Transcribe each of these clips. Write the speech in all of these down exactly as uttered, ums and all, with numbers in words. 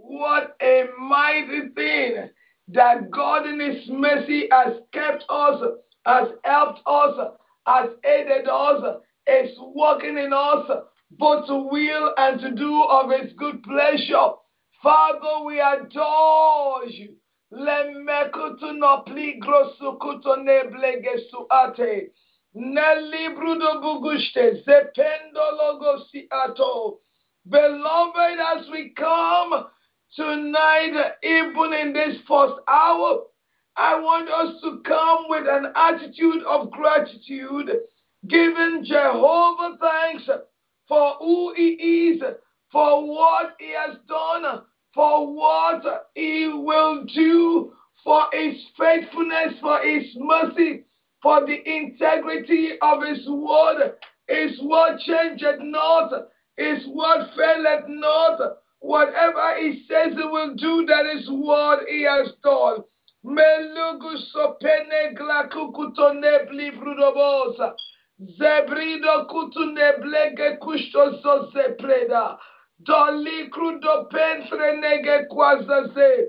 What a mighty thing that God in His mercy has kept us, has helped us, has aided us, is working in us, both to will and to do of His good pleasure. Father, we adore you. Lemekutu no pligro sukuto neblege suate. Nelibru do buguste zependo logo siato. Beloved, as we come tonight, even in this first hour, I want us to come with an attitude of gratitude, giving Jehovah thanks for who He is, for what He has done, for what He will do, for His faithfulness, for His mercy, for the integrity of His word. His word changeth not, His word faileth not. Whatever He says He will do, that is what He has done. Melugu sopene glakukutone blibrudobosa. Zebrido kutune blege kushto so zepreda. Doli krudo pentre nege kwazaze.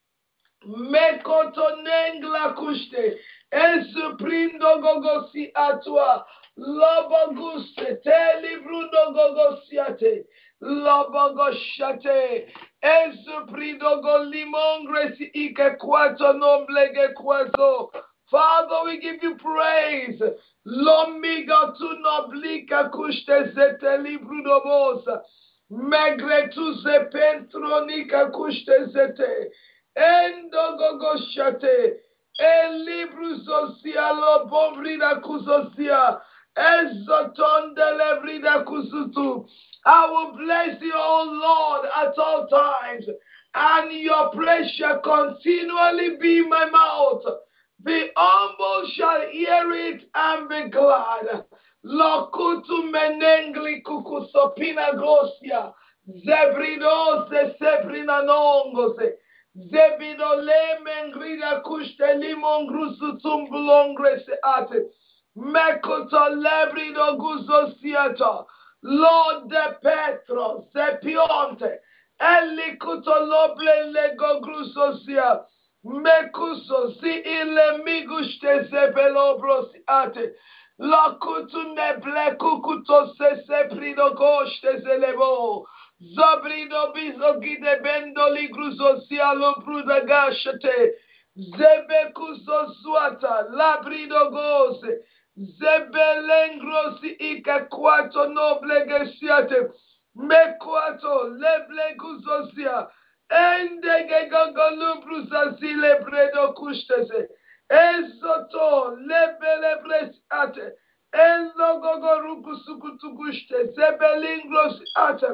Mekotonengla kushte. Esuprindo gogosi atua. Loboguste te librundo gogosiate. Lobogoshate. Esuprindo go limongresi ike kwato nomblege kwazo. Father, we give you praise. Lomiga tu noblika kushte zete librudo bosa. Megre tu ze pentronika kushte zete. Endo gogoshate. Elibruzosia lo bombrida kuzosia. Ezotonde lebrida kuzutu. I will bless you, O Lord, at all times, and your praise shall continually be in my mouth. The humble shall hear it and be glad. Lokutu menengli kukusopina gosia. Zebrido se seprina nongose. Zebido le mengrida kushte limon grusu tumbulongre se ate. Mekoto lebrido guzosiata. Lord de Petro, Zepionte, Elikuto loble lego grusosia. Mekuso si ile miguste zebelobros ate. Lakutu neble kukuto se seprido goste zelebo. Zabrido bizo gide bendoli grusosia lo pruda gashate. Zebekuso suata, labrido gose. Zebelengrosi ika kwato noble gesiate. Mekwato leble guzosia. Endege gogolubruza zile bredo kushtese. Ezoto lebele bresiate. Enzo gogoruku sukutugushte. Zebelingrosi ate.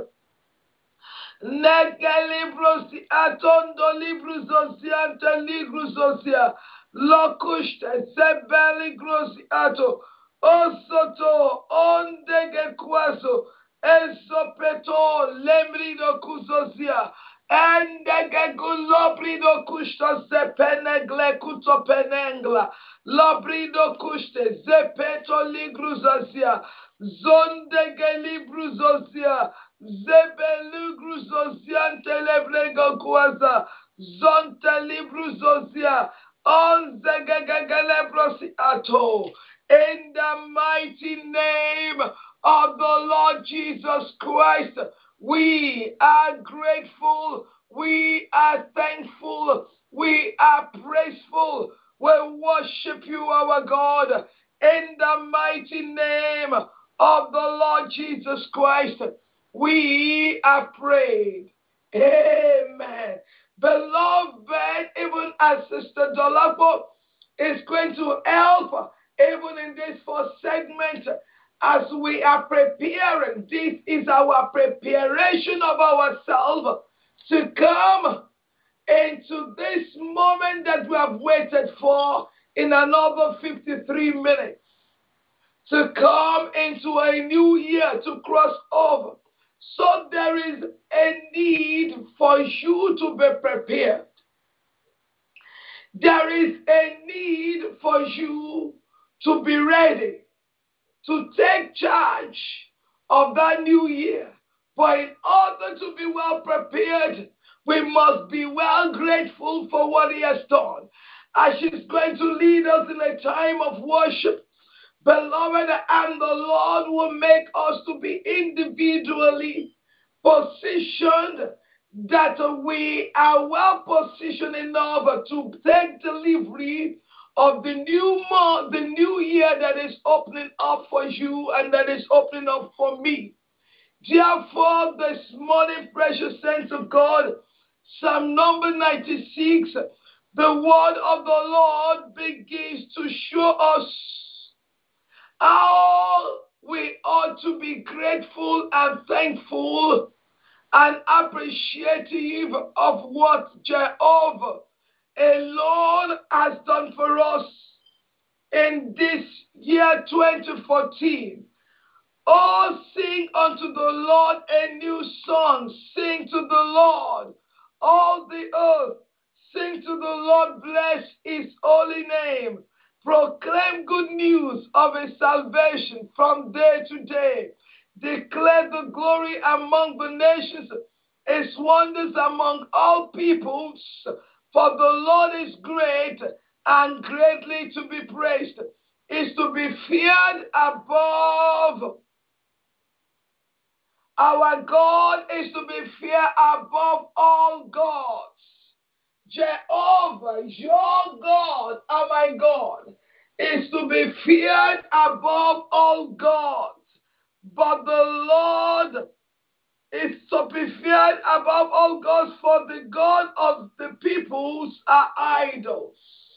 Negelibrosi atondo libruzosia ante ligruzosia. Lokushte zebeli grosi ato. Osoto ondege kwaso. Esopeto lemrido kuzosia. Endege gulobrido kushto zepenegle kuto penengla. Lobrido kushte zepeto ligruzosia. Zondege libruzosia. Zebelu gruzosia telebrego kwaza. Zonte libruzosia. On the gagagaleprosi ato. In the mighty name of the Lord Jesus Christ, we are grateful, we are thankful, we are praiseful. We worship you, our God, in the mighty name of the Lord Jesus Christ. We are prayed. Amen. Beloved, even as Sister Dolapo is going to help, even in this first segment, as we are preparing, this is our preparation of ourselves to come into this moment that we have waited for in another fifty-three minutes, to come into a new year, to cross over. So there is a need for you to be prepared. There is a need for you to be ready to take charge of that new year. But in order to be well prepared, We must be well grateful for what he has done. As she's going to lead us in a time of worship, beloved, and the Lord will make us to be individually positioned, that we are well positioned enough to take delivery of the new month, the new year that is opening up for you and that is opening up for me. Therefore, this morning, precious saints of God, Psalm number ninety-six, the word of the Lord begins to show us how we ought to be grateful and thankful and appreciative of what Jehovah alone has done for us in this year twenty fourteen. Oh, sing unto the Lord a new song. Sing to the Lord, all the earth. Sing to the Lord, bless his holy name. Proclaim good news of his salvation from day to day. Declare the glory among the nations, his wonders among all peoples. For the Lord is great and greatly to be praised. Is to be feared above. Our God is to be feared above all gods. Jehovah, your God, and my God, is to be feared above all gods. But the Lord is to be feared above all gods, for the God of the peoples are idols.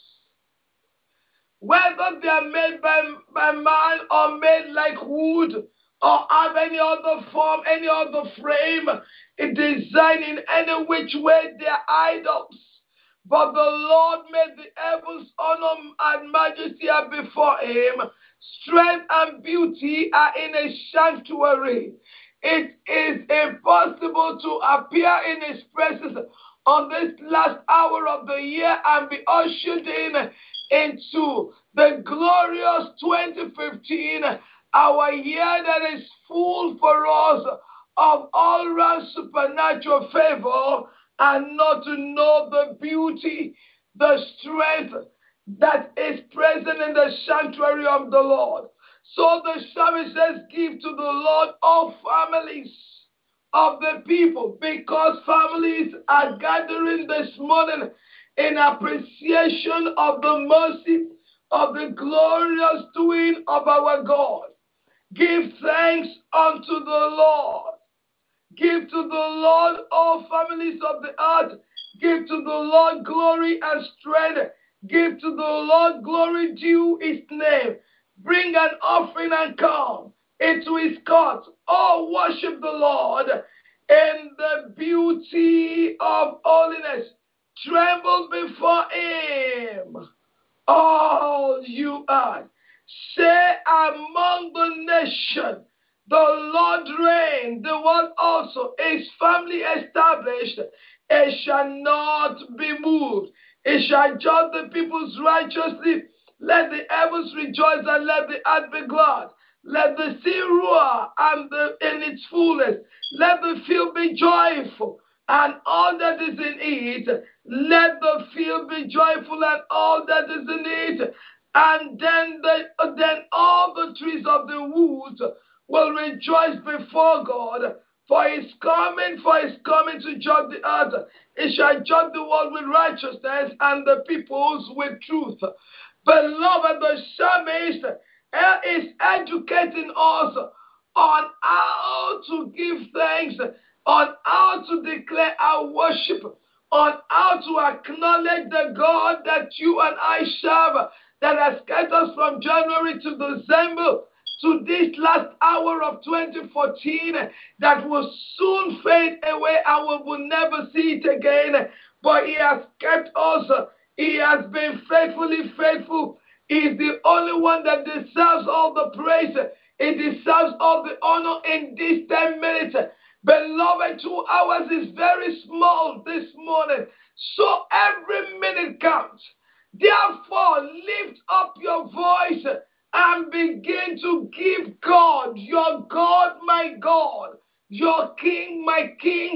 Whether they are made by, by man or made like wood, or have any other form, any other frame, a design in any which way, they are idols. But the Lord made the heavens, honor and majesty are before him. Strength and beauty are in a sanctuary. It is impossible to appear in his presence on this last hour of the year and be ushered in into the glorious twenty fifteen, our year that is full for us of all round supernatural favor, and not to know the beauty, the strength that is present in the sanctuary of the Lord. So the psalmist says, give to the Lord all families of the people, because families are gathering this morning in appreciation of the mercy of the glorious doing of our God. Give thanks unto the Lord. Give to the Lord, all families of the earth. Give to the Lord glory and strength. Give to the Lord glory due his name. Bring an offering and come into his courts. Oh, worship the Lord in the beauty of holiness. Tremble before him, all you earth. Say among the nations, the Lord reign, the one also is firmly established. It shall not be moved. It shall judge the peoples righteously. Let the heavens rejoice and let the earth be glad. Let the sea roar and the, in its fullness. Let the field be joyful and all that is in it. Let the field be joyful and all that is in it. And then, the, then all the trees of the woods will rejoice before God, for his coming, for his coming to judge the earth. He shall judge the world with righteousness and the peoples with truth. Beloved, the psalmist is educating us on how to give thanks, on how to declare our worship, on how to acknowledge the God that you and I serve, that has kept us from January to December, to this last hour of twenty fourteen, that will soon fade away and we will never see it again. But he has kept us. He has been faithfully faithful. He is the only one that deserves all the praise. He deserves all the honor in these ten minutes. Beloved, two hours is very small this morning, so every minute counts. Therefore, lift up your voice and begin to give God, your God, my God, your King, my King,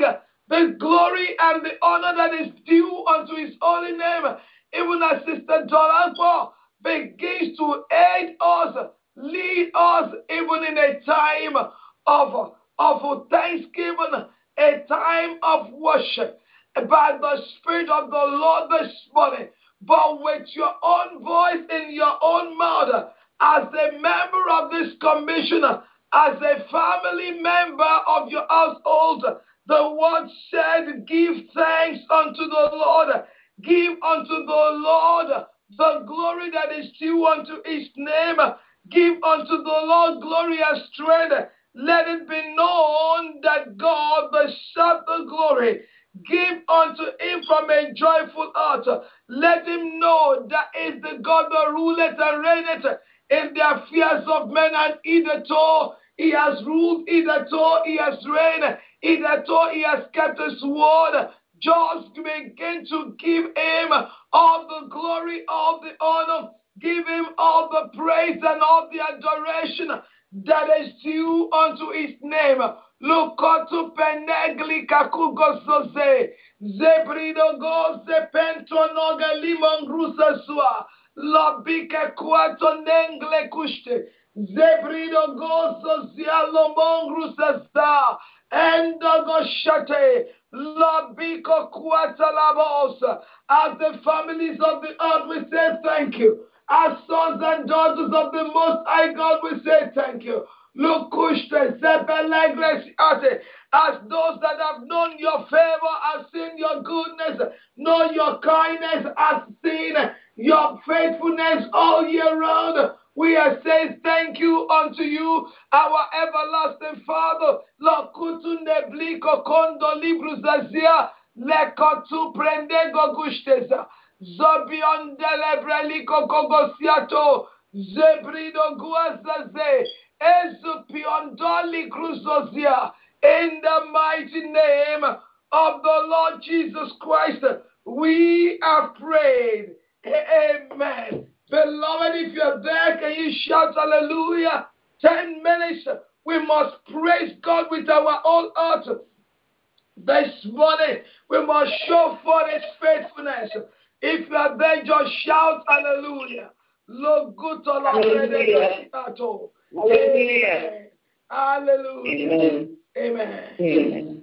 the glory and the honor that is due unto his holy name. Even as Sister Dolanpo begins to aid us, lead us, even in a time of, of thanksgiving, a time of worship, by the Spirit of the Lord this morning, but with your own voice in your own mouth, as a member of this commission, as a family member of your household. The word said, give thanks unto the Lord. Give unto the Lord the glory that is due unto his name. Give unto the Lord glory and strength. Let it be known that God deserves the glory. Give unto him from a joyful heart. Let him know that is the God that ruleth and reigneth in the affairs of men, and hitherto he has ruled, hitherto he has reigned, hitherto he has kept his word. Just begin to give him all the glory, all the honor, give him all the praise and all the adoration that is due unto his name. Lukotu penegli kakugosoze, zebrido goze pentonoga limongrusa sua, lobike kuato nengle kushte, zebrido gozo zialomongrusa sa, endogo shate, lobiko kuata labos. As the families of the earth, we say thank you. As sons and daughters of the Most High God, we say thank you. Look, Kushte, Zebelegres, as those that have known your favor, have seen your goodness, know your kindness, have seen your faithfulness all year round. We are saying thank you unto you, our everlasting Father. Lord, kutunde bliko kondo libruzazia, lekotu prendego gushteza, zobiondele breliko kogosiato, zebrido guazaze, ezupiondoli cruzozia. In the mighty name of the Lord Jesus Christ, we have prayed. Amen. Beloved, if you're there, can you shout hallelujah? Ten minutes. We must praise God with our whole heart. This morning, we must show forth his faithfulness. If you are there, just shout hallelujah. Look good to Hallelujah. Hallelujah. Hallelujah. Amen. Amen.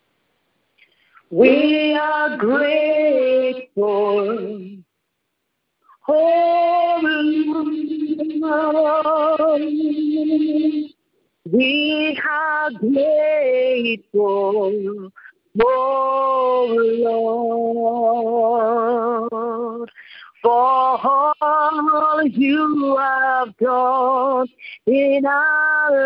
We are grateful. Oh, Lord. We are grateful. Oh, Lord. For all you have done in our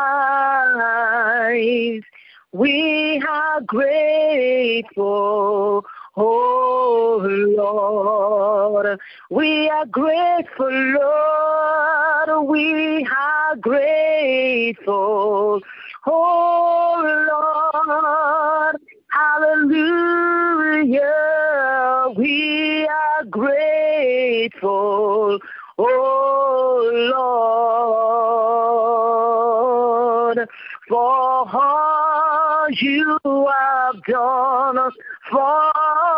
lives, we are grateful, oh Lord. We are grateful, Lord. We are grateful, oh Lord. Hallelujah. We are grateful, oh Lord, for all you have done for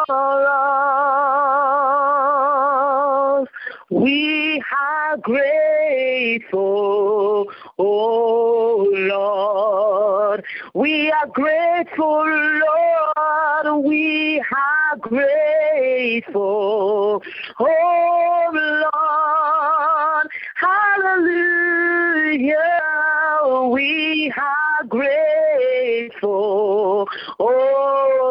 us. We are grateful, oh Lord. We are grateful, Lord. We are grateful, oh Lord. Hallelujah. We are grateful, oh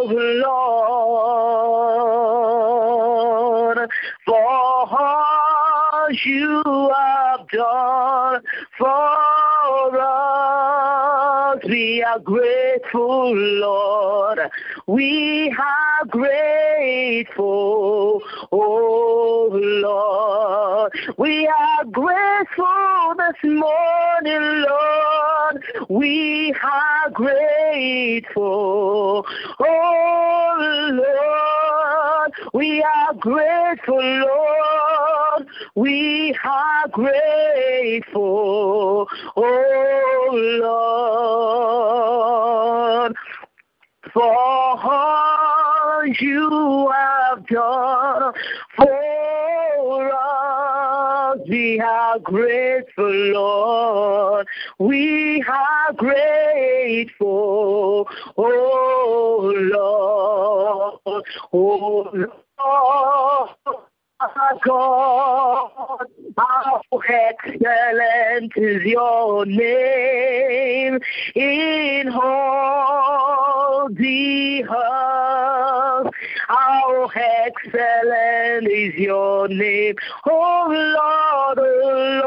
Lord, for all you have done for us. We are grateful, Lord. We are grateful, oh Lord. We are grateful this morning, Lord. We are grateful, oh Lord. We are grateful, Lord. We are grateful, oh Lord, for all you have done for us. We are grateful, Lord. We are grateful, oh Lord, oh Lord. Our God, how excellent is your name in all the earth. How excellent is your name, oh Lord, oh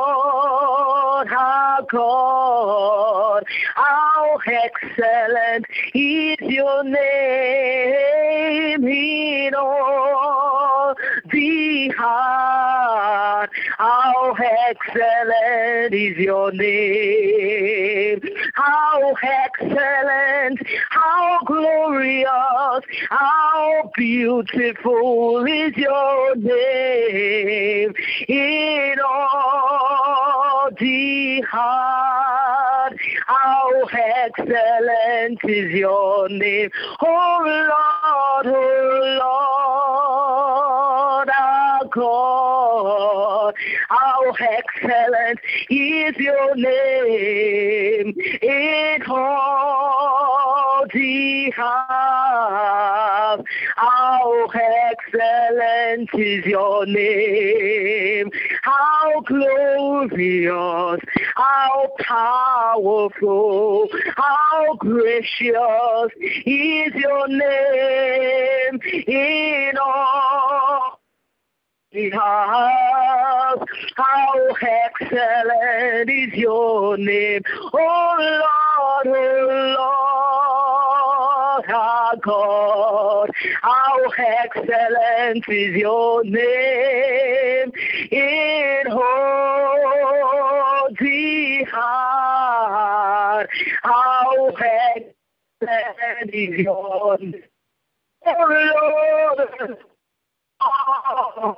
Lord, our God. How excellent is your name in all the heart. How excellent is your name. How excellent, how glorious, how beautiful is your name in all the heart. How excellent is your name, oh Lord, oh Lord, our God. How excellent is your name in all the earth. How excellent is your name. How glorious, how powerful, how gracious is your name in all the earth. How excellent is your name, oh Lord, oh Lord, our God. How excellent is your name in all the heart. How excellent is your name, oh Lord. Oh,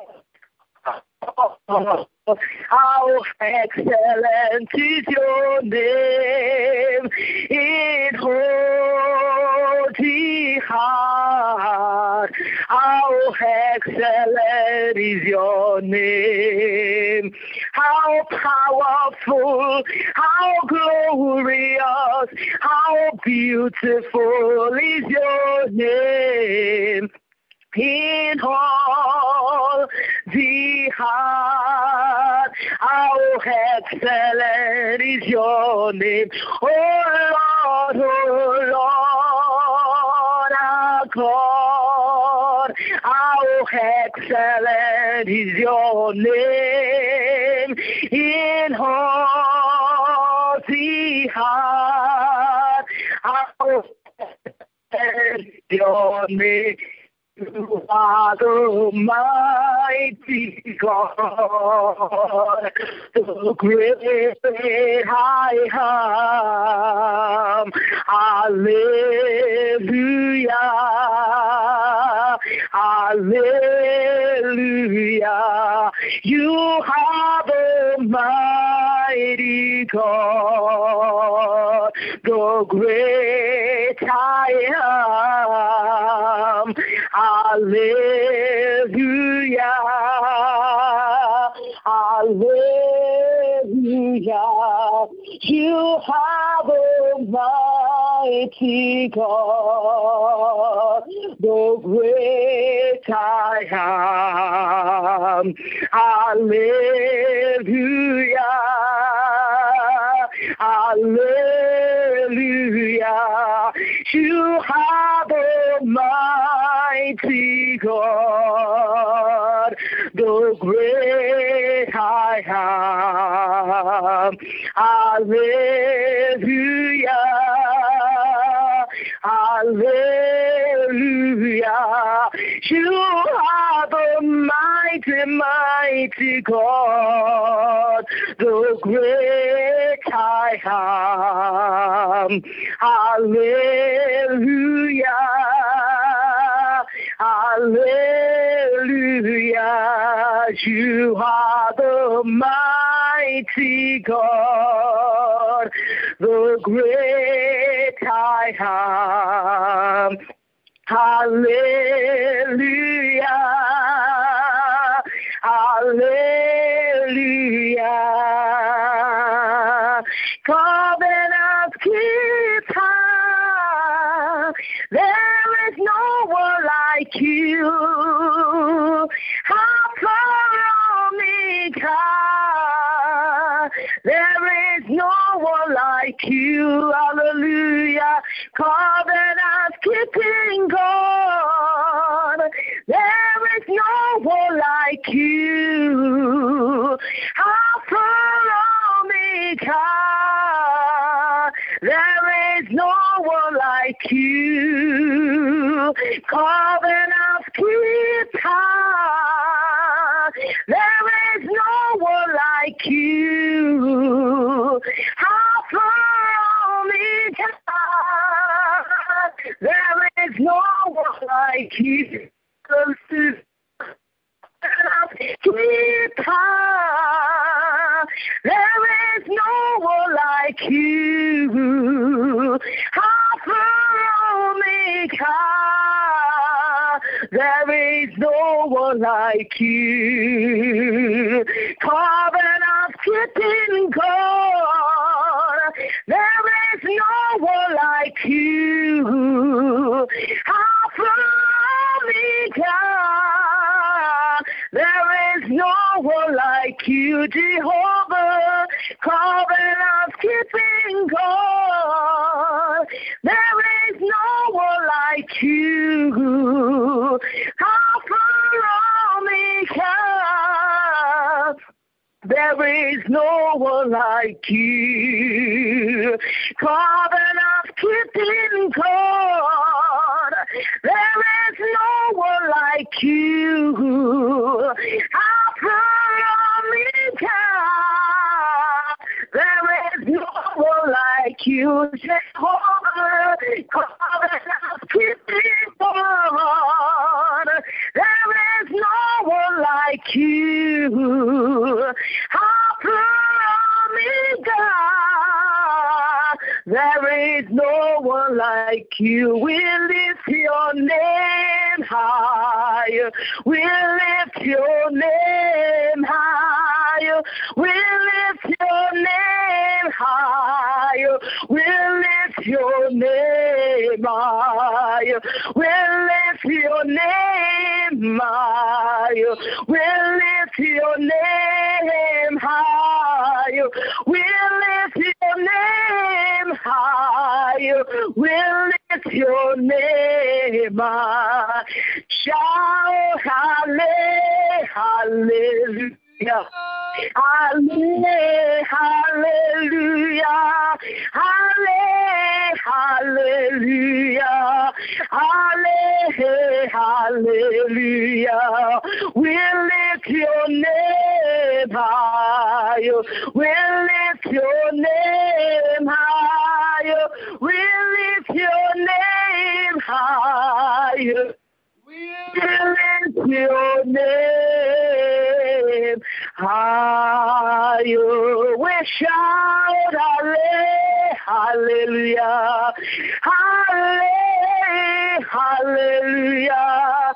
how excellent is your name in all the heart. How excellent is your name. How powerful, how glorious, how beautiful is your name in all the heart. How excellent is your name, oh Lord, oh Lord, our God. How excellent is your name in all the heart. How excellent is your name. You are the mighty God, the great I am. Hallelujah, hallelujah. You are the mighty God, the great I am. Hallelujah, hallelujah. You are the mighty God, the great I am. Hallelujah, hallelujah. You are the mighty God, the great I am. Hallelujah, hallelujah. You are the mighty, mighty God, the great I am. Hallelujah, hallelujah. You are the mighty God, the great I am. Hallelujah. Hallelujah. Covenant keeper, there is no one like you. Alpha Omega, there is no one like you. Hallelujah. Covenant keeping God, there is no one like you. Alpha Omega, there is no one like you. Covenant keeper, there is no one like you. Alpha Omega, there is no one like you. Keeper, there is no one like you. Alpha Omega, there is no one like you. Covenant keeping God, there is no one like you. Alpha Omega, there is no one like you, Jehovah. Covenant keeping God, there is no one like you. Alpha Omega, there is no one like you. Covenant keeping God, there is no one like you. Alpha Omega, there is no one like you. Jehovah, covenant keeping God, there is no one like you. Alpha Omega, there is no one like you. We lift your name higher. We lift your name higher. We lift your name higher. We lift your name higher. We lift your name higher. We lift your name higher. We lift your name higher. We lift your name higher. Shout hallelujah. Hallelujah, hallelujah, hallelujah, hallelujah. We lift your name higher. We lift your name higher. We lift your name higher. We lift your name higher. We shout hallelujah, hallelujah, hallelujah,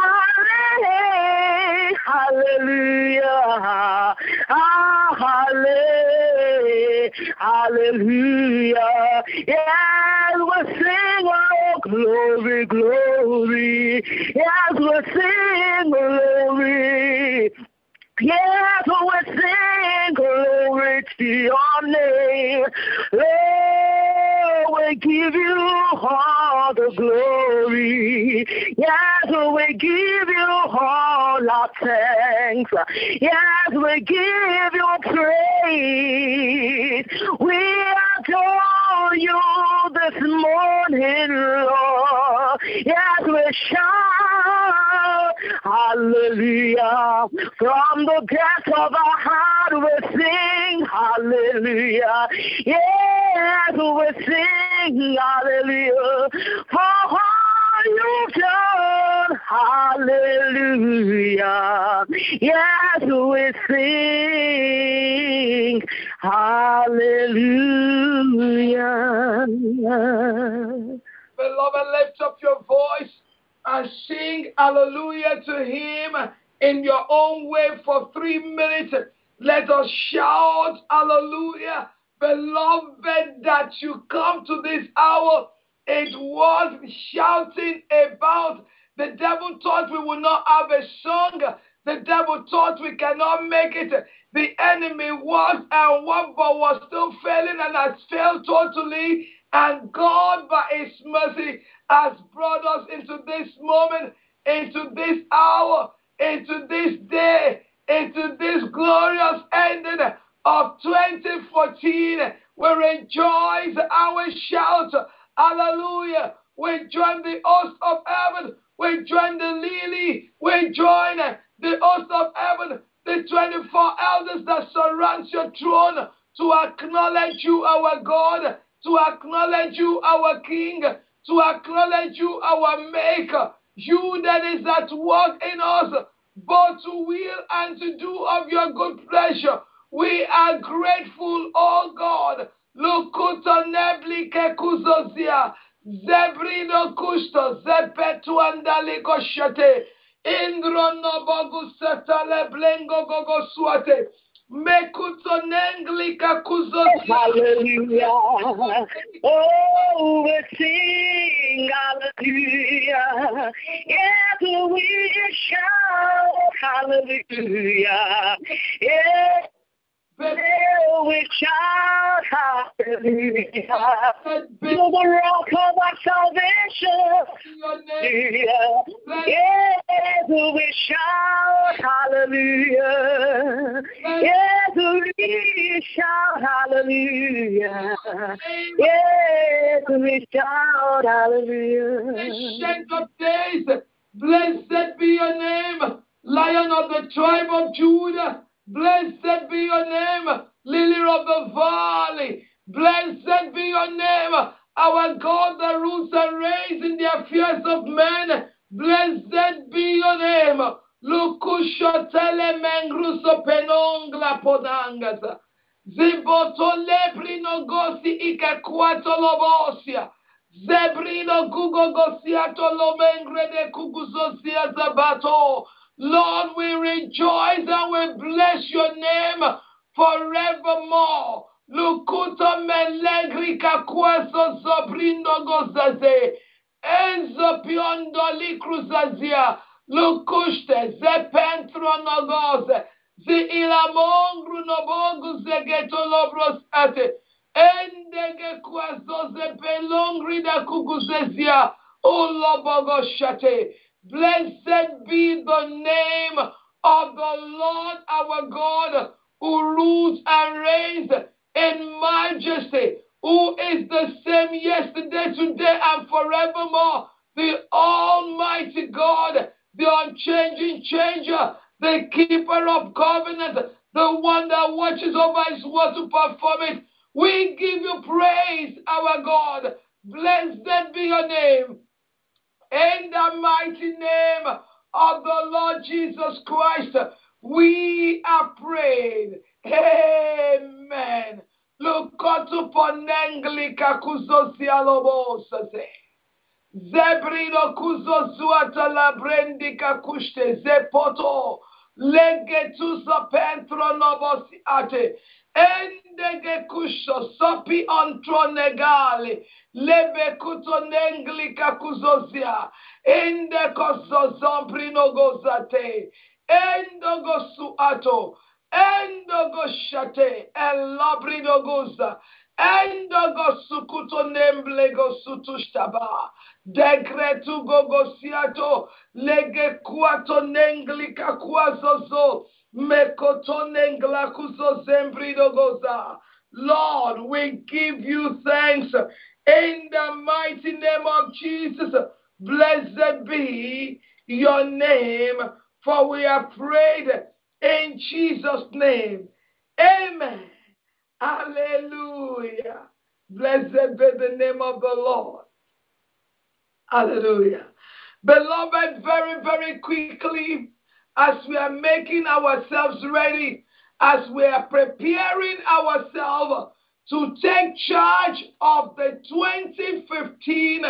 hallelujah, hallelujah. Yes, we sing, oh glory, glory. Yes, we sing glory. Yes, we sing glory to your name. Lord, we give you all the glory. Yes, we give you all our thanks. Yes, we give you praise. We adore you this morning, Lord. Yes, we shout hallelujah. From the depths of our heart we sing hallelujah. Yes, we sing hallelujah. For all you've done, hallelujah. Yes, we sing hallelujah. Beloved, lift up your voice and sing hallelujah to him in your own way for three minutes. Let us shout hallelujah. Beloved, that you come to this hour, it was shouting about the devil thought we would not have a song. The devil thought we cannot make it. The enemy was and what but was still failing and has failed totally. And God, by his mercy, has brought us into this moment, into this hour, into this day, into this glorious ending of twenty fourteen. We rejoice and we shout, hallelujah. We join the host of heaven. We join the lily. We join the host of heaven, the twenty-four elders that surround your throne to acknowledge you, our God, to acknowledge you, our King, to acknowledge you, our Maker. You that is at work in us, both to will and to do of your good pleasure. We are grateful, oh God. Lukuta nebli kekuzozia, zebrido kusto, zepetu andaliko shate, indro no bogu setale blengo gogo suate, mekuto nengli kakuzozia. Hallelujah. Oh, we sing hallelujah. Yes, we shout hallelujah. Yes. Oh, we shout hallelujah. To the rock of our salvation. Yes, we shout hallelujah. Yes, we shout hallelujah. Yes, we shout hallelujah. Ancient of days, blessed be your name, Lion of the tribe of Judah. Blessed be your name, Lily of the Valley. Blessed be your name, our God that rules and reigns in the affairs of men. Blessed be your name. Lukushotele mengruso penongla podangas. Zibotole prino gosi ikakwato lobosia. Zebrino gugo gosiato lomengre de kuguzosia zabato. Lord, we rejoice and we bless your name forevermore. Lukuta melegri kakwaso zobrindo gozaze. Enzo piondo li cruzazia. Lukushte zepentro nogoze. Zi ilamongru nobogu zegeto lobros ate. Endege kwazo zepelongri da kuguzezia. Ulobogo shate. Blessed be the name of the Lord our God, who rules and reigns in majesty, who is the same yesterday, today, and forevermore. The Almighty God, the unchanging changer, the keeper of covenant, the one that watches over his word to perform it. We give you praise, our God. Blessed be your name. In the mighty name of the Lord Jesus Christ, we are prayed. Amen. Lukotu ponengli kakuzosia lobosase. Zebrido kuzozuata la brendi kakushte zepoto. Legetusa pentro nobosi ate. Endege kusho sopi ontro negali. Lebe kuto nengli kakuzozia. Ende koso zomprino gozate. Endo gosu ato. Endo goshate. Elabrido goza. Endo gosu kuto nemble gosu tushtaba. Dekretu gogosiato. Lege kuato nengli kakwazozo. Mekotoneng lakuzo zembrido goza. Lord, we give you thanks in the mighty name of Jesus. Blessed be your name, for we are prayed in Jesus' name. Amen. Hallelujah. Blessed be the name of the Lord. Hallelujah. Beloved, very, very quickly, as we are making ourselves ready, as we are preparing ourselves to take charge of the twenty fifteen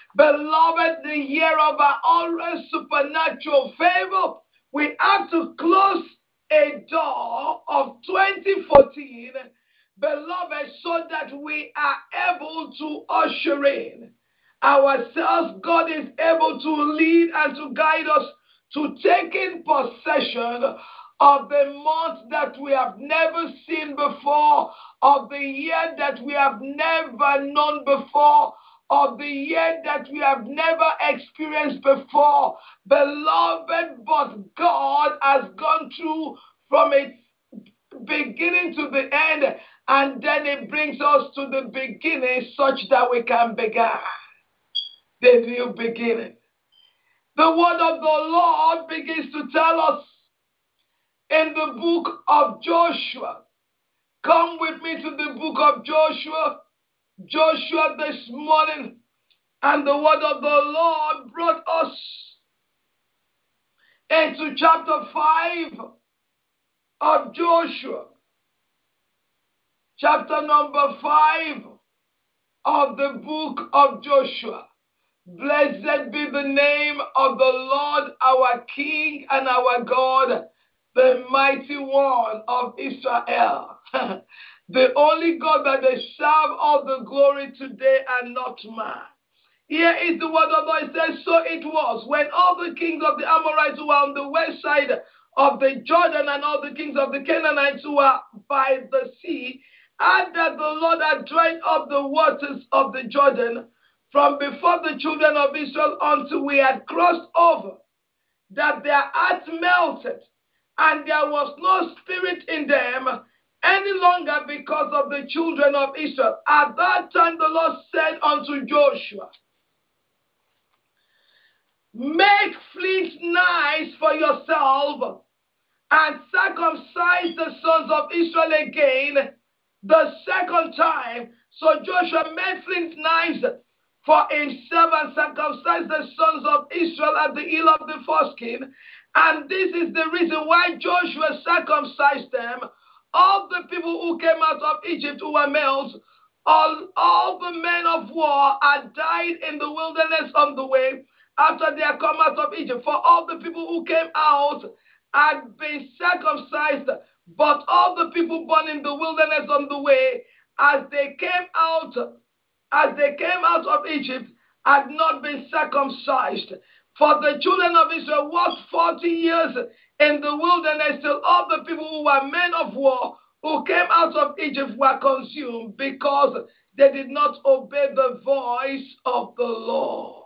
Beloved, the year of our always supernatural favor, we have to close a door of twenty fourteen, beloved, so that we are able to usher in ourselves. God is able to lead and to guide us to taking possession of the month that we have never seen before, of the year that we have never known before, of the year that we have never experienced before. Beloved, but God has gone through from its beginning to the end, and then it brings us to the beginning such that we can begin the new beginning. The word of the Lord begins to tell us in the book of Joshua. Come with me to the book of Joshua. Joshua this morning, and the word of the Lord brought us into chapter five of Joshua. Chapter number five of the book of Joshua. Blessed be the name of the Lord, our King and our God, the mighty one of Israel. The only God that deserves all the glory today and not man. Here is the word of God. It says, so it was when all the kings of the Amorites who were on the west side of the Jordan and all the kings of the Canaanites who were by the sea, and that the Lord had dried up the waters of the Jordan from before the children of Israel until we had crossed over, that their hearts melted, and there was no spirit in them any longer because of the children of Israel. At that time the Lord said unto Joshua, make flint knives for yourself, and circumcise the sons of Israel again the second time. So Joshua made flint knives for himself and circumcised the sons of Israel at the heel of the foreskin. And this is the reason why Joshua circumcised them. All the people who came out of Egypt who were males, all, all the men of war had died in the wilderness on the way after they had come out of Egypt. For all the people who came out had been circumcised, but all the people born in the wilderness on the way, as they came out, as they came out of Egypt, had not been circumcised. For the children of Israel walked forty years in the wilderness till all the people who were men of war who came out of Egypt were consumed, because they did not obey the voice of the Lord,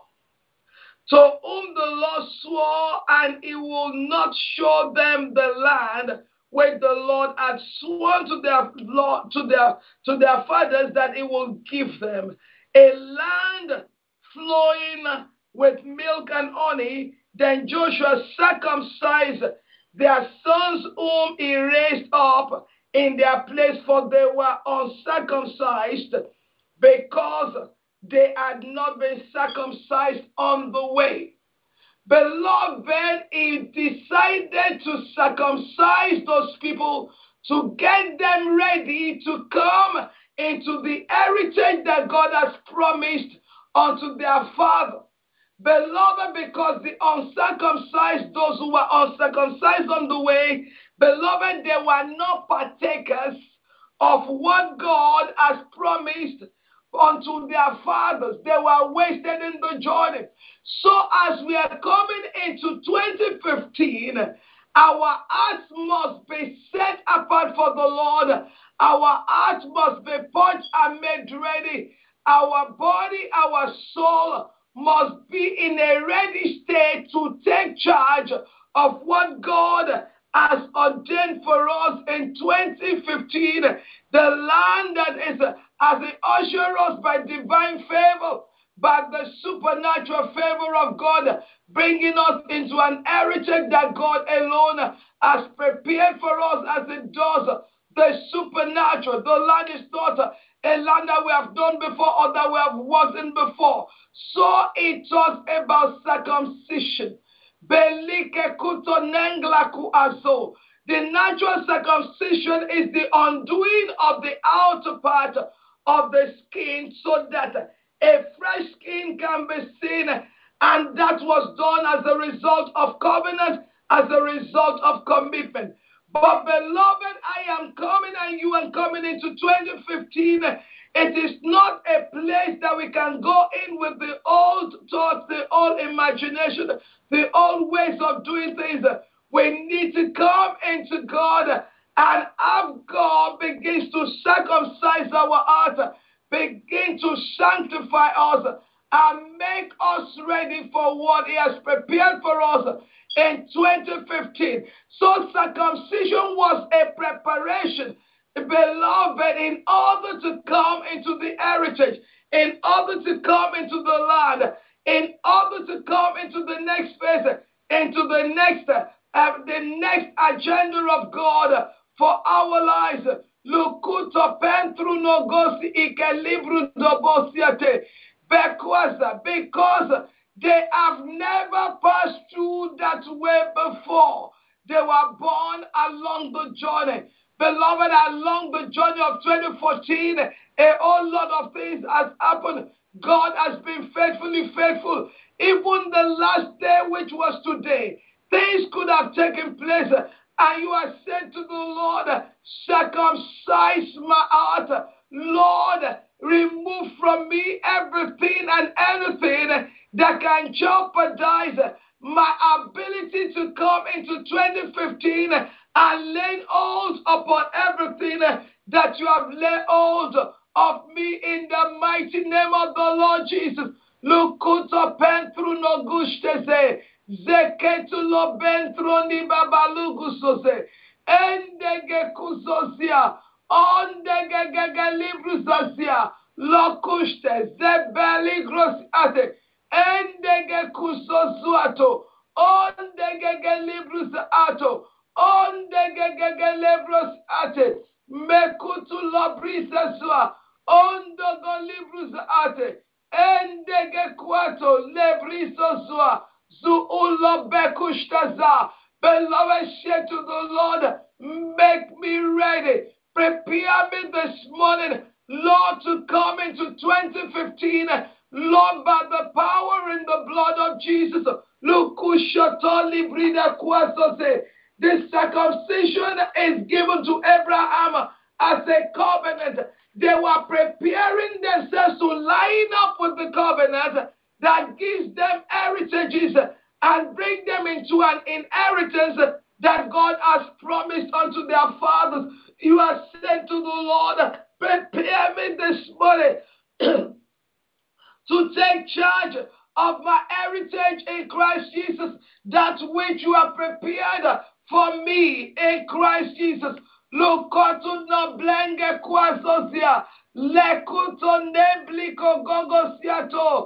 to whom the Lord swore, and he will not show them the land which the Lord had sworn to their Lord, to their to their fathers that he will give them, a land flowing with milk and honey. Then Joshua circumcised their sons whom he raised up in their place, for they were uncircumcised, because they had not been circumcised on the way. Beloved, he decided to circumcise those people to get them ready to come into the heritage that God has promised unto their father. Beloved, because the uncircumcised, those who were uncircumcised on the way, beloved, they were not partakers of what God has promised unto their fathers. They were wasted in the journey. So as we are coming into twenty fifteen, our hearts must be set apart for the Lord. Our hearts must be purged and made ready. Our body, our soul must be in a ready state to take charge of what God has ordained for us in twenty fifteen, the land that is as it ushers us by divine favor, by the supernatural favor of God, bringing us into an heritage that God alone has prepared for us, as it does the supernatural. The land is not a land that we have done before or that we have walked in before. So it talks about circumcision. The natural circumcision is the undoing of the outer part of the skin, so that a fresh skin can be seen. And that was done as a result of covenant, as a result of commitment. But beloved, I am coming and you are coming into twenty fifteen. It is not a place that we can go in with the old thoughts, the old imagination, the old ways of doing things. We need to come into God and have God begins to circumcise our heart, begin to sanctify us, and make us ready for what He has prepared for us in twenty fifteen. So circumcision was a preparation, beloved, in order to come into the heritage, in order to come into the land, in order to come into the next phase, into the next, uh, the next agenda of God for our lives. Lukuto pentru nogosi ikelibru dobosiate. Because, because they have never passed through that way before. They were born along the journey. Beloved, along the journey of twenty fourteen, a whole lot of things has happened. God has been faithfully faithful. Even the last day, which was today, things could have taken place. And you are saying to the Lord, circumcise my heart. Lord, remove from me everything and anything that can jeopardize my ability to come into twenty fifteen and lay hold upon everything that you have laid hold of me in the mighty name of the Lord Jesus. Lukuto pentru no gushtese. Zeketulo bentro ni babalugusose. Endege kusosia. Ondege gegelibrusosia. Lokushte. Zebeli grosiate. Endege kusosuato. Ondege gelibrusato. Ondege gegelibrusaate. Mekutu lobrisesua. Ondogo librusate. Endege kwato lebrisosua. Beloved, say to the Lord, make me ready. Prepare me this morning, Lord, to come into twenty fifteen. Lord, by the power in the blood of Jesus. This circumcision is given to Abraham as a covenant. They were preparing themselves to line up with the covenant that gives them heritages and bring them into an inheritance that God has promised unto their fathers. You are said to the Lord, prepare me this morning to take charge of my heritage in Christ Jesus, that which you have prepared for me in Christ Jesus. Lukotu no blenge kwasosia, lekuto nebliko gogosiato.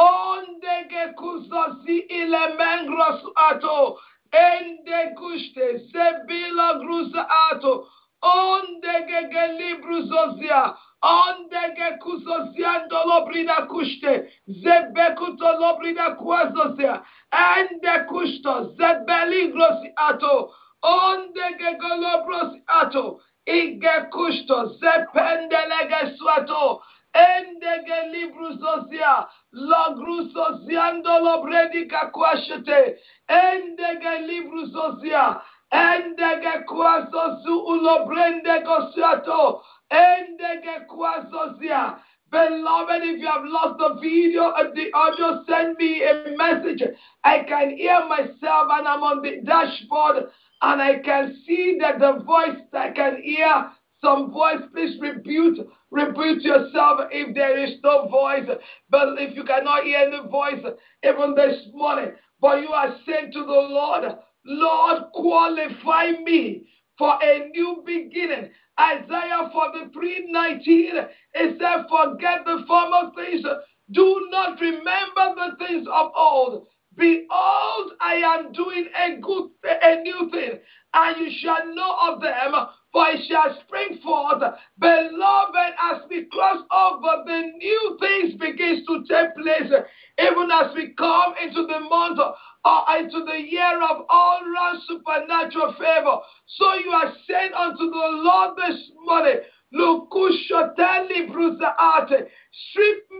Ondege kusosi ile mengros ato. Ende kushte sebila grusa ato. Ondege gelibrusosia. Ondege kusosiando lobrida kushte. Zebekuto lobrida kwasosia. Ende kushto zebeli grosi ato. Ondege golobros ato. Ige kushto zependelege suato. Endege librusosia. Logrusoziando lobredica quashete. Endege librusosia. Endege quasosu ulobrende gosiato. Endege quasosia. Beloved, if you have lost the video of the audio, send me a message. I can hear myself and I'm on the dashboard and I can see that the voice, I can hear some voice. Please rebuke, rebuke yourself if there is no voice. But if you cannot hear the voice, even this morning, but you are saying to the Lord, Lord, qualify me for a new beginning. Isaiah forty-three nineteen, it said, forget the former things. Do not remember the things of old. Behold, I am doing a good, a new thing, and you shall know of them, for it shall spring forth. Beloved, as we cross over, the new things begins to take place, even as we come into the month or into the year of all-round supernatural favor. So you are saying unto the Lord this morning, strip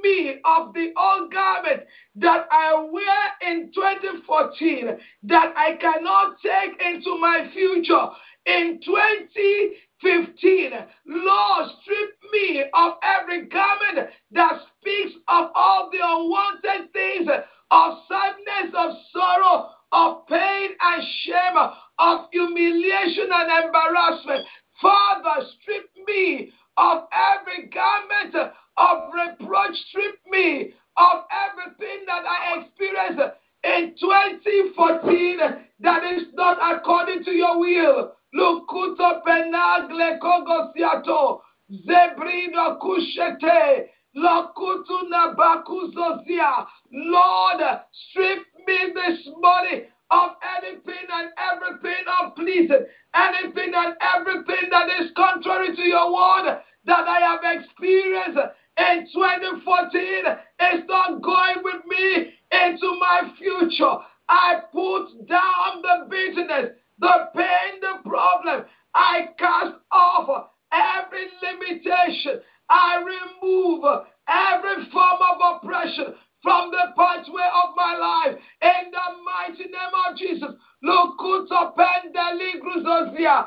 me of the old garment that I wear in twenty fourteen that I cannot take into my future in twenty fifteen. Lord, strip me of every garment that speaks of all the unwanted things, of sadness, of sorrow, of pain and shame, of humiliation and embarrassment. Father, strip me of every garment of reproach. Strip me of everything that I experienced in twenty fourteen that is not according to your will. Lukuto penagle kogosiato, zebrido kushete, lokutu nabakuzozia. Lord, strip me this morning of anything and everything unpleasing, anything and everything that is contrary to your word that I have experienced in twenty fourteen is not going with me into my future. I put down the bitterness, the pain, the problem. I cast off every limitation. I remove every form of oppression from the pathway of my life. In the mighty name of Jesus. Lokuto pendeli gruzozia.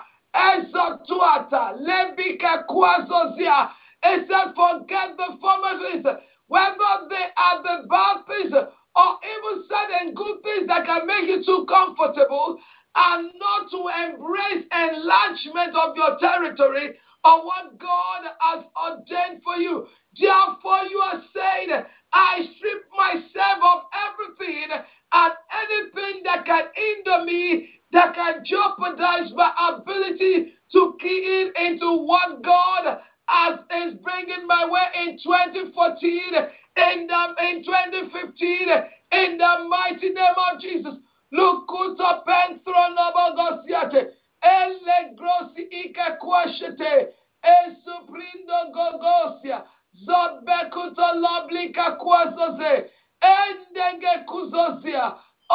Ezotuata. Lebika kwazozia. It says, forget the former things, whether they are the bad things or even certain good things that can make you too comfortable, and not to embrace enlargement of your territory or what God has ordained for you. Therefore, you are saying, I strip myself of everything and anything that can hinder me, that can jeopardize my ability to key in into what God has is bringing my way in twenty fourteen, in, the, in twenty fifteen, in the mighty name of Jesus. Lukuta pentronobogosiate, ele grossi ike kwashete, esuprindo gogosia, zobekuta loblika kwazoze, endege kuzosia,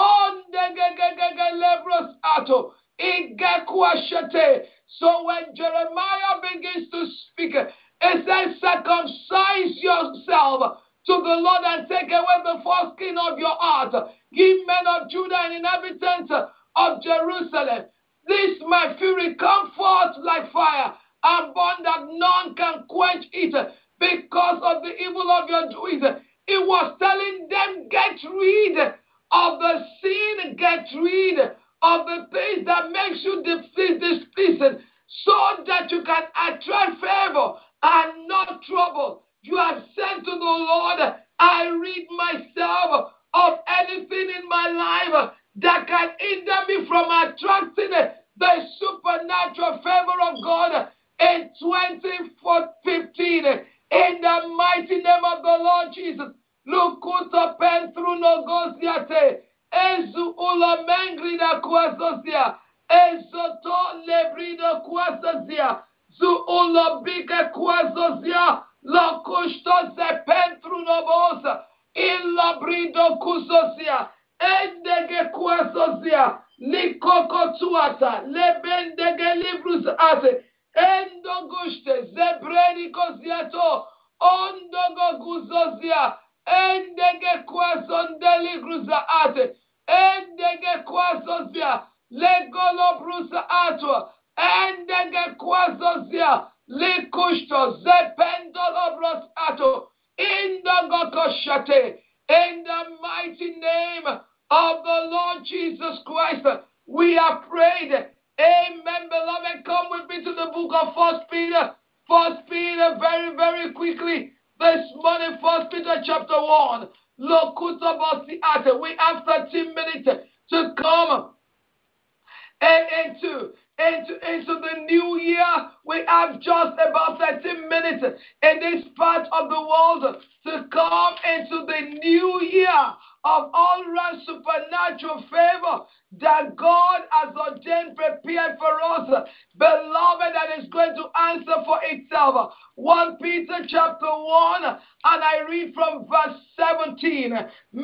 ondege lebros ato, ige kwashete. So when Jeremiah begins to speak, it says, circumcise yourself to the Lord and take away the foreskin of your heart, ye men of Judah and inhabitants of Jerusalem. This my fury come forth like fire, and burn that none can quench it because of the evil of your doings. It was telling them, get rid of the sin, get rid of the things that makes you displeasing, so that you can attract favor and not trouble. You have said to the Lord, I rid myself of anything in my life that can hinder me from attracting the supernatural favor of God in twenty fifteen. In the mighty name of the Lord Jesus. Lukuta pentru nogosiate. Ezu ula mengrida kwasosia. Ezoto lebrido kwasosia. Zu ula bika kwasosia. Lokushto se pentru nobosa. Illa brido kusosia. Endege kwasosia. Likoko tuata. Lebendege librus ate. Endoguste. Zebredi kosiato. Ondogo guzozia. Endege kwasondeli gruza ate. Endege kwasozia. Legolo brusa atwa. Endege kwasozia. Likushto. Zependolo bros ato. Indogo koshate. In the mighty name of the Lord Jesus Christ, we have prayed. Amen, beloved. Come with me to the book of First Peter. First Peter, very, very quickly. This morning, First Peter chapter one. Lokuta bosiate. We have thirteen minutes to come and into, into, into the new year. We have just about thirteen minutes in this part of the world to come into the new year of all round supernatural favor that God has ordained, prepared for us, beloved, that is going to answer for itself. First Peter chapter one, and I read from verse seventeen.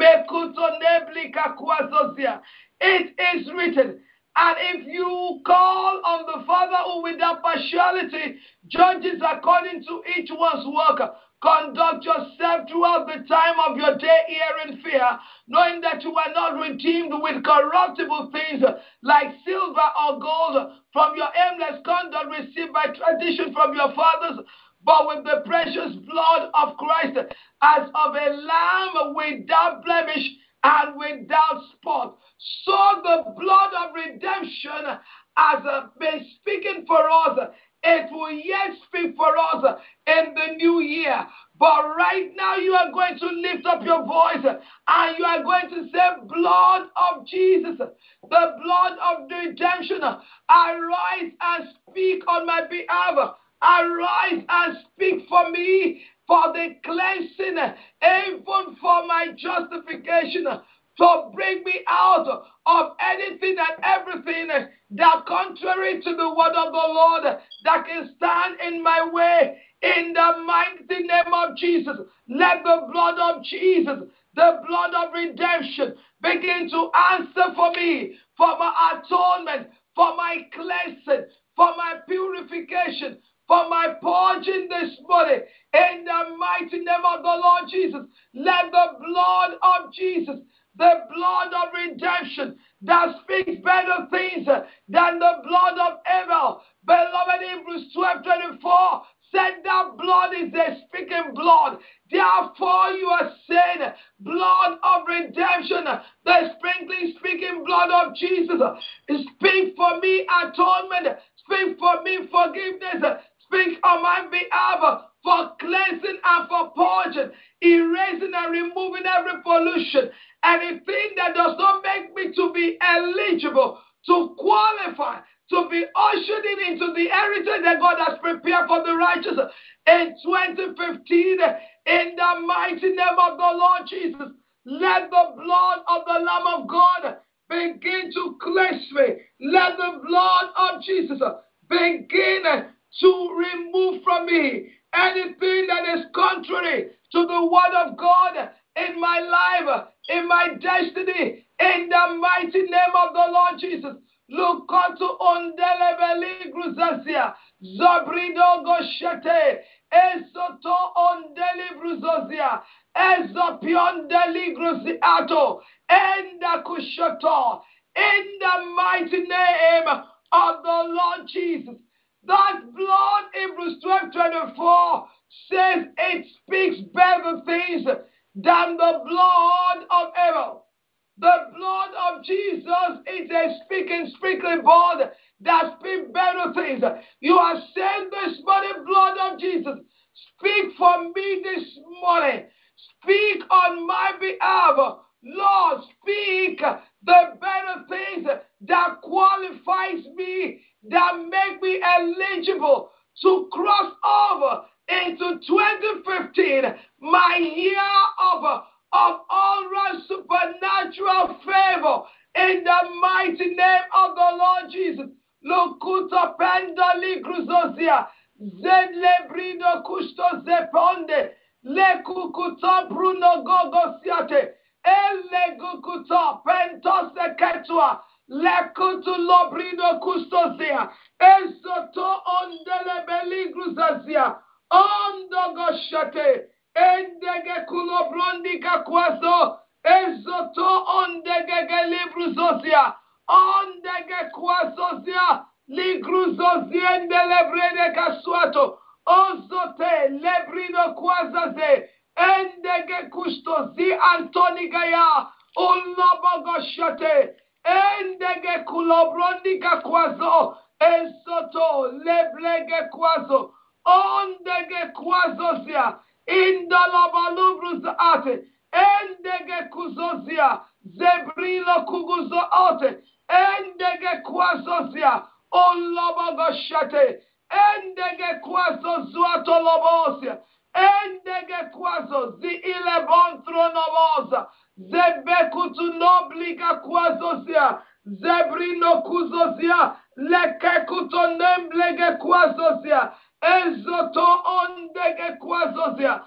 It is written, and if you call on the Father who without partiality judges according to each one's work, Conduct yourself throughout the time of your day here in fear, knowing that you are not redeemed with corruptible things like silver or gold from your aimless conduct received by tradition from your fathers, but with the precious blood of Christ, as of a lamb without blemish and without spot. So the blood of redemption has been speaking for us. It will yet speak for us in the new year. But right now you are going to lift up your voice and you are going to say, blood of Jesus, the blood of redemption, arise and speak on my behalf. Arise and speak for me, for the cleansing, even for my justification, to bring me out of anything and everything that contrary to the word of the Lord that can stand in my way. In the mighty name of Jesus, let the blood of Jesus, the blood of redemption, begin to answer for me, for my atonement, for my cleansing, for my purification, for my purging this morning. In the mighty name of the Lord Jesus, let the blood of Jesus, the blood of redemption that speaks better things than the blood of Abel. Beloved, Hebrews twelve twenty-four said that blood is a speaking blood. Therefore you are saying blood of redemption, the sprinkling speaking blood of Jesus. Speak for me atonement. Speak for me forgiveness. Speak on my behalf for cleansing and for purging, erasing and removing every pollution, anything that does not make me to be eligible, to qualify, to be ushered in into the heritage that God has prepared for the righteous in twenty fifteen. In the mighty name of the Lord Jesus, let the blood of the Lamb of God begin to cleanse me. Let the blood of Jesus begin to remove from me anything that is contrary to the word of God in my life, in my destiny, in the mighty name of the Lord Jesus. Look unto ondelebeli gruzazia, zobrido goshete, esoto ondeli gruzazia, ezopiondeli gruziato, enda kushoto, in the mighty name of the Lord Jesus. That blood, Hebrews twelve twenty-four, says it speaks better things than the blood of Abel. The blood of Jesus is a speaking, sprinkling blood that speaks better things. You are saying this morning, blood of Jesus, speak for me this morning. Speak on my behalf. Lord, speak the better things that qualifies me, that make me eligible to cross over into twenty fifteen, my year of, of all round supernatural favor, in the mighty name of the Lord Jesus. Lokuta pendali gruzozia, zedle brido kusto zeponde, lekukuta bruno gogosiate, ele gukuta pentose ketua, lekutu lobrido kustozia, ezoto ondele beli gruzazia, ondo goshate, endege kulobrondi kakwazo, ezoto ondege gelibruzozia, ondege kwazozia, ligruzozia ndelebrede kaswato, ozote lebrido kwazaze, endege kustozi Antoni Gaya, ulobogoshate, endege kulobrondi kakwazo, ezoto leblege kwazo, ondege kwazozia, indalabalubruz ate, endege kuzozia, zebrilo kuguzo ate, endege kwazozia, olobogoshate, endege kwazo zuato lobosia, endege kwazo zi ile bon tronomosa, zebekutu nobliga kwazozia, zebrino kuzozia, lekekuto nemblege kwazozia, ezoto ondege kwazozia,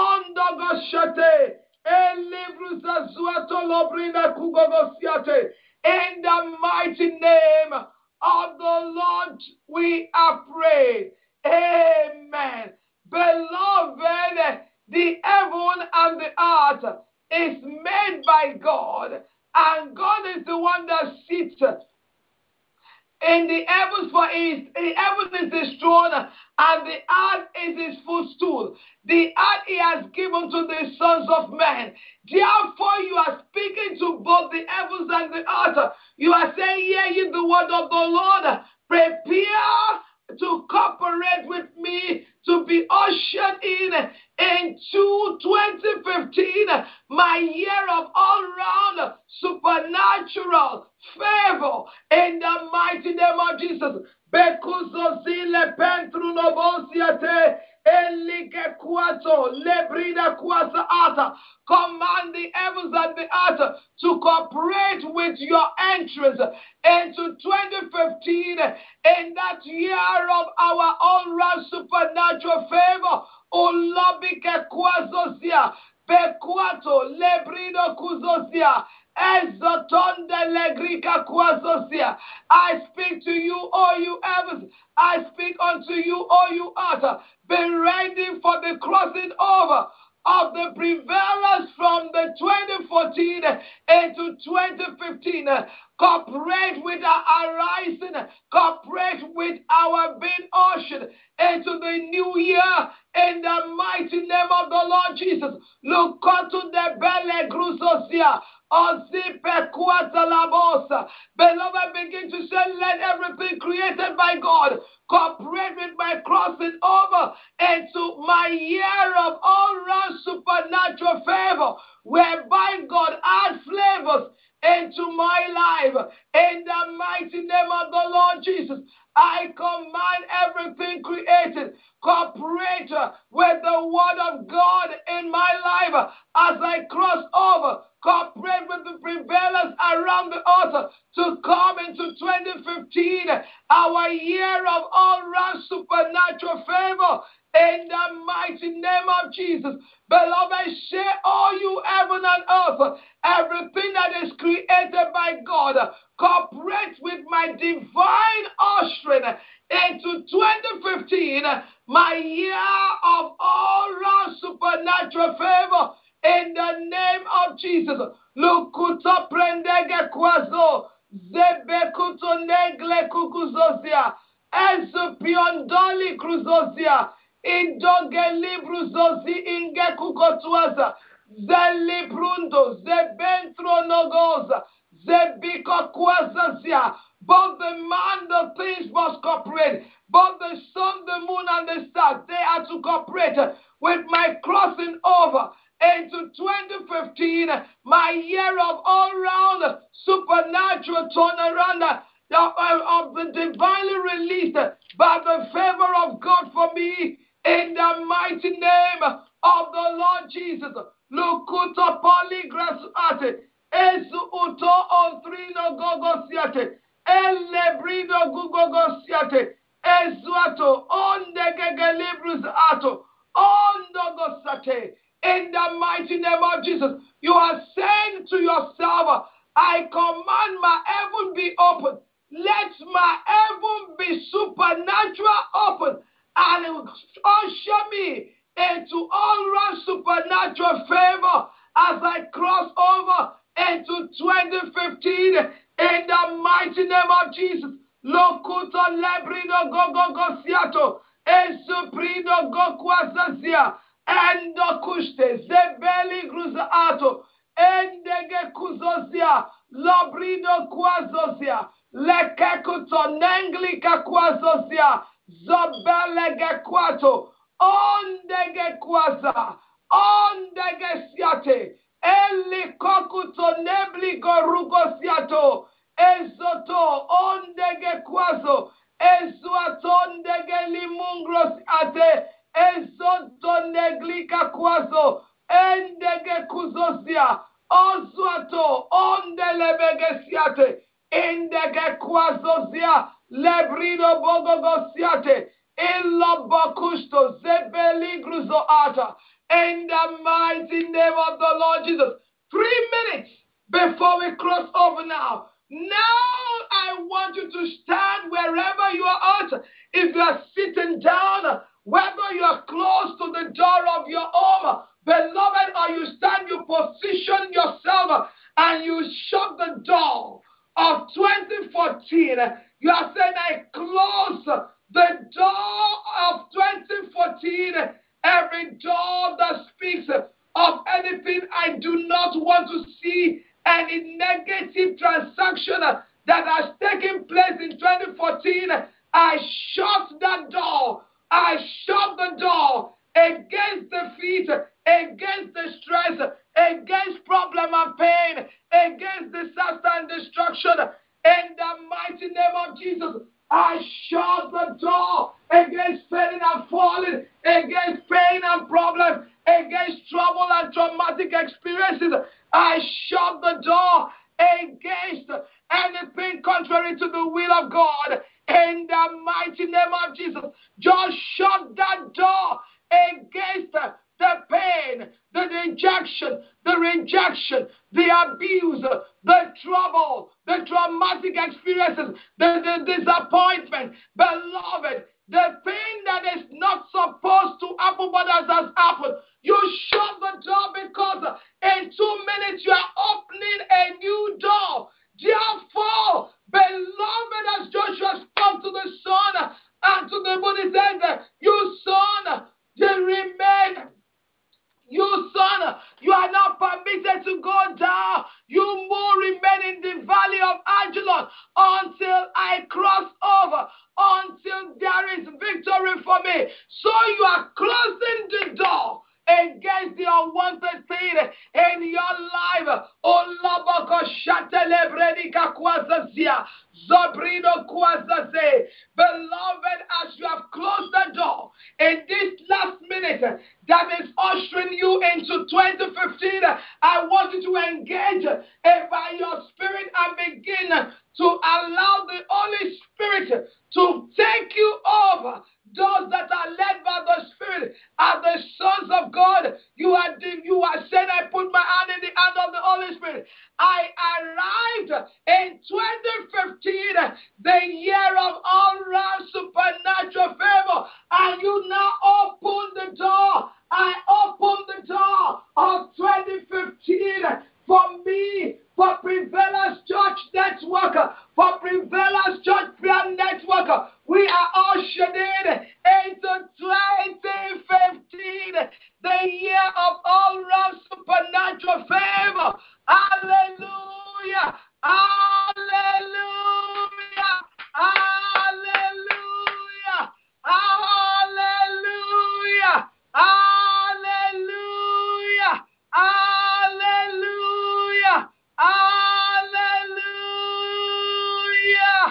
ondogoshate, elibruza zuato lobrina kugogosiate. In the mighty name of the Lord we are prayed. Amen. Beloved, the heaven and the earth is made by God, and God is the one that sits in the heavens, for his, the heaven is his throne, and the earth is his footstool. The earth he has given to the sons of men. Therefore, you are speaking to both the heavens and the earth. You are saying, hear ye the word of the Lord. Prepare to cooperate with me to be ushered in into twenty fifteen, my year of all-round supernatural favor in the mighty name of Jesus. Bekuzozile pentrunobosiate elike kwato lebrida kwasa ata. Command the heavens and the earth to cooperate with your entrance into twenty fifteen, in that year of our all-round supernatural favor. Olobike kwazozia bekwato lebrido kuzozia. Ezotonde legrika kwazozia. I speak to you, all you heavens. I speak unto you, all you earth. Be ready for the crossing over of the prevailers from the twenty fourteen into twenty fifteen. Cooperate with our arising, cooperate with our being ushered into the new year in the mighty name of the Lord Jesus. Look unto the belle grusosia. Beloved, begin to say, let everything created by God cooperate with my crossing over into my year of all-round supernatural favor, whereby God adds flavors into my life. In the mighty name of the Lord Jesus, I command everything created cooperate with the word of God in my life as I cross over. Cooperate with the prevailers around the earth to come into twenty fifteen, our year of all-round supernatural favor. In the mighty name of Jesus, beloved, share all you heaven and earth, everything that is created by God, cooperate with my divine ushering into twenty fifteen, my year of all-round supernatural favor. In the name of Jesus, Lukuto prendege kwazo, zebekuto negle kukuzozia, ezupiondoli kruzozia, indogeli bruzozi inge kukotwaza, zelibrundo, zebentro nogoza, zebiko kwazazia. Both the man, the things must cooperate. Both the sun, the moon, and the stars, they are to cooperate with my crossing over into twenty fifteen, my year of all-round supernatural turnaround of the divinely released by the favor of God for me, in the mighty name of the Lord Jesus. Lukuto poligrasate, esu uto ontrino gogosiate, elebrido gugogosiate, esuato ondegegelibrus ato, ondogosate. In the mighty name of Jesus, you are saying to yourself, I command my heaven be open. Let my heaven be supernatural open and usher me into all-round supernatural favor as I cross over into twenty fifteen. In the mighty name of Jesus, Lokuto lebrido gogogosiato, esuprido gokwazazia. Endo kushte zebeli gruza ato endege kuzozia lobrido kwazozia lekekuto nenglika kwazozia zobelege kwato ondege kwaza ondege siate eli kokuto nebli gorugosiato ezoto ondege kwazo ezuato ondege limungros ate Ezoto neglika kwazo, endege kuzozia, ozuato, ondelebegesiate, endege kwazozia, lebrido bogogosiate, illobokusto, zebeli gruzo ata. In the mighty name of the Lord Jesus. Three minutes before we cross over now. Now I want you to stand wherever you are at. If you are sitting down, whether you are close to the door of your home, beloved, or you stand, you position yourself and you shut the door of twenty fourteen. You are saying, I close the door of twenty fourteen. Every door that speaks of anything I do not want to see, any negative transaction that has taken place in twenty fourteen, I shut that door. I shut the door against defeat, against the stress, against problem and pain, against disaster and destruction. In the mighty name of Jesus, I shut the door against failing and falling, against pain and problems, against trouble and traumatic experiences. I shut the door against anything contrary to the will of God. In the mighty name of Jesus, just shut that door against the pain, the rejection, the rejection, the abuse, the trouble, the traumatic experiences, the, the disappointment. Beloved, the thing that is not supposed to happen but as has happened, you shut the door because in two minutes you are opening a new door. Therefore, beloved, as Joshua spoke to the sun and to the moon, he said, you son, you remain. You son, you are not permitted to go down. You more remain in the valley of Ajalon until I cross over, until there is victory for me. So you are closing the door against the unwanted thing in your life. Oh, Labako Shatele Bredika Kwazazia, Zobrido Kwazaze. Beloved, as you have closed the door in this last minute that is ushering you into twenty fifteen, I want you to engage by your spirit and begin to allow the Holy Spirit to take you over. Those that are led by the Spirit are the sons of God. You are you are saying, I put my hand in the hand of the Holy Spirit. I arrived in twenty fifteen, the year of all-round supernatural favor, and you now open the door. I open the door of twenty fifteen for me, for Prevalence Church Network, for Prevalence Church Prayer Network. We are ushered in into twenty fifteen, the year of all-round supernatural favor. Hallelujah! Hallelujah! Hallelujah! Hallelujah! Hallelujah! Hallelujah! Hallelujah!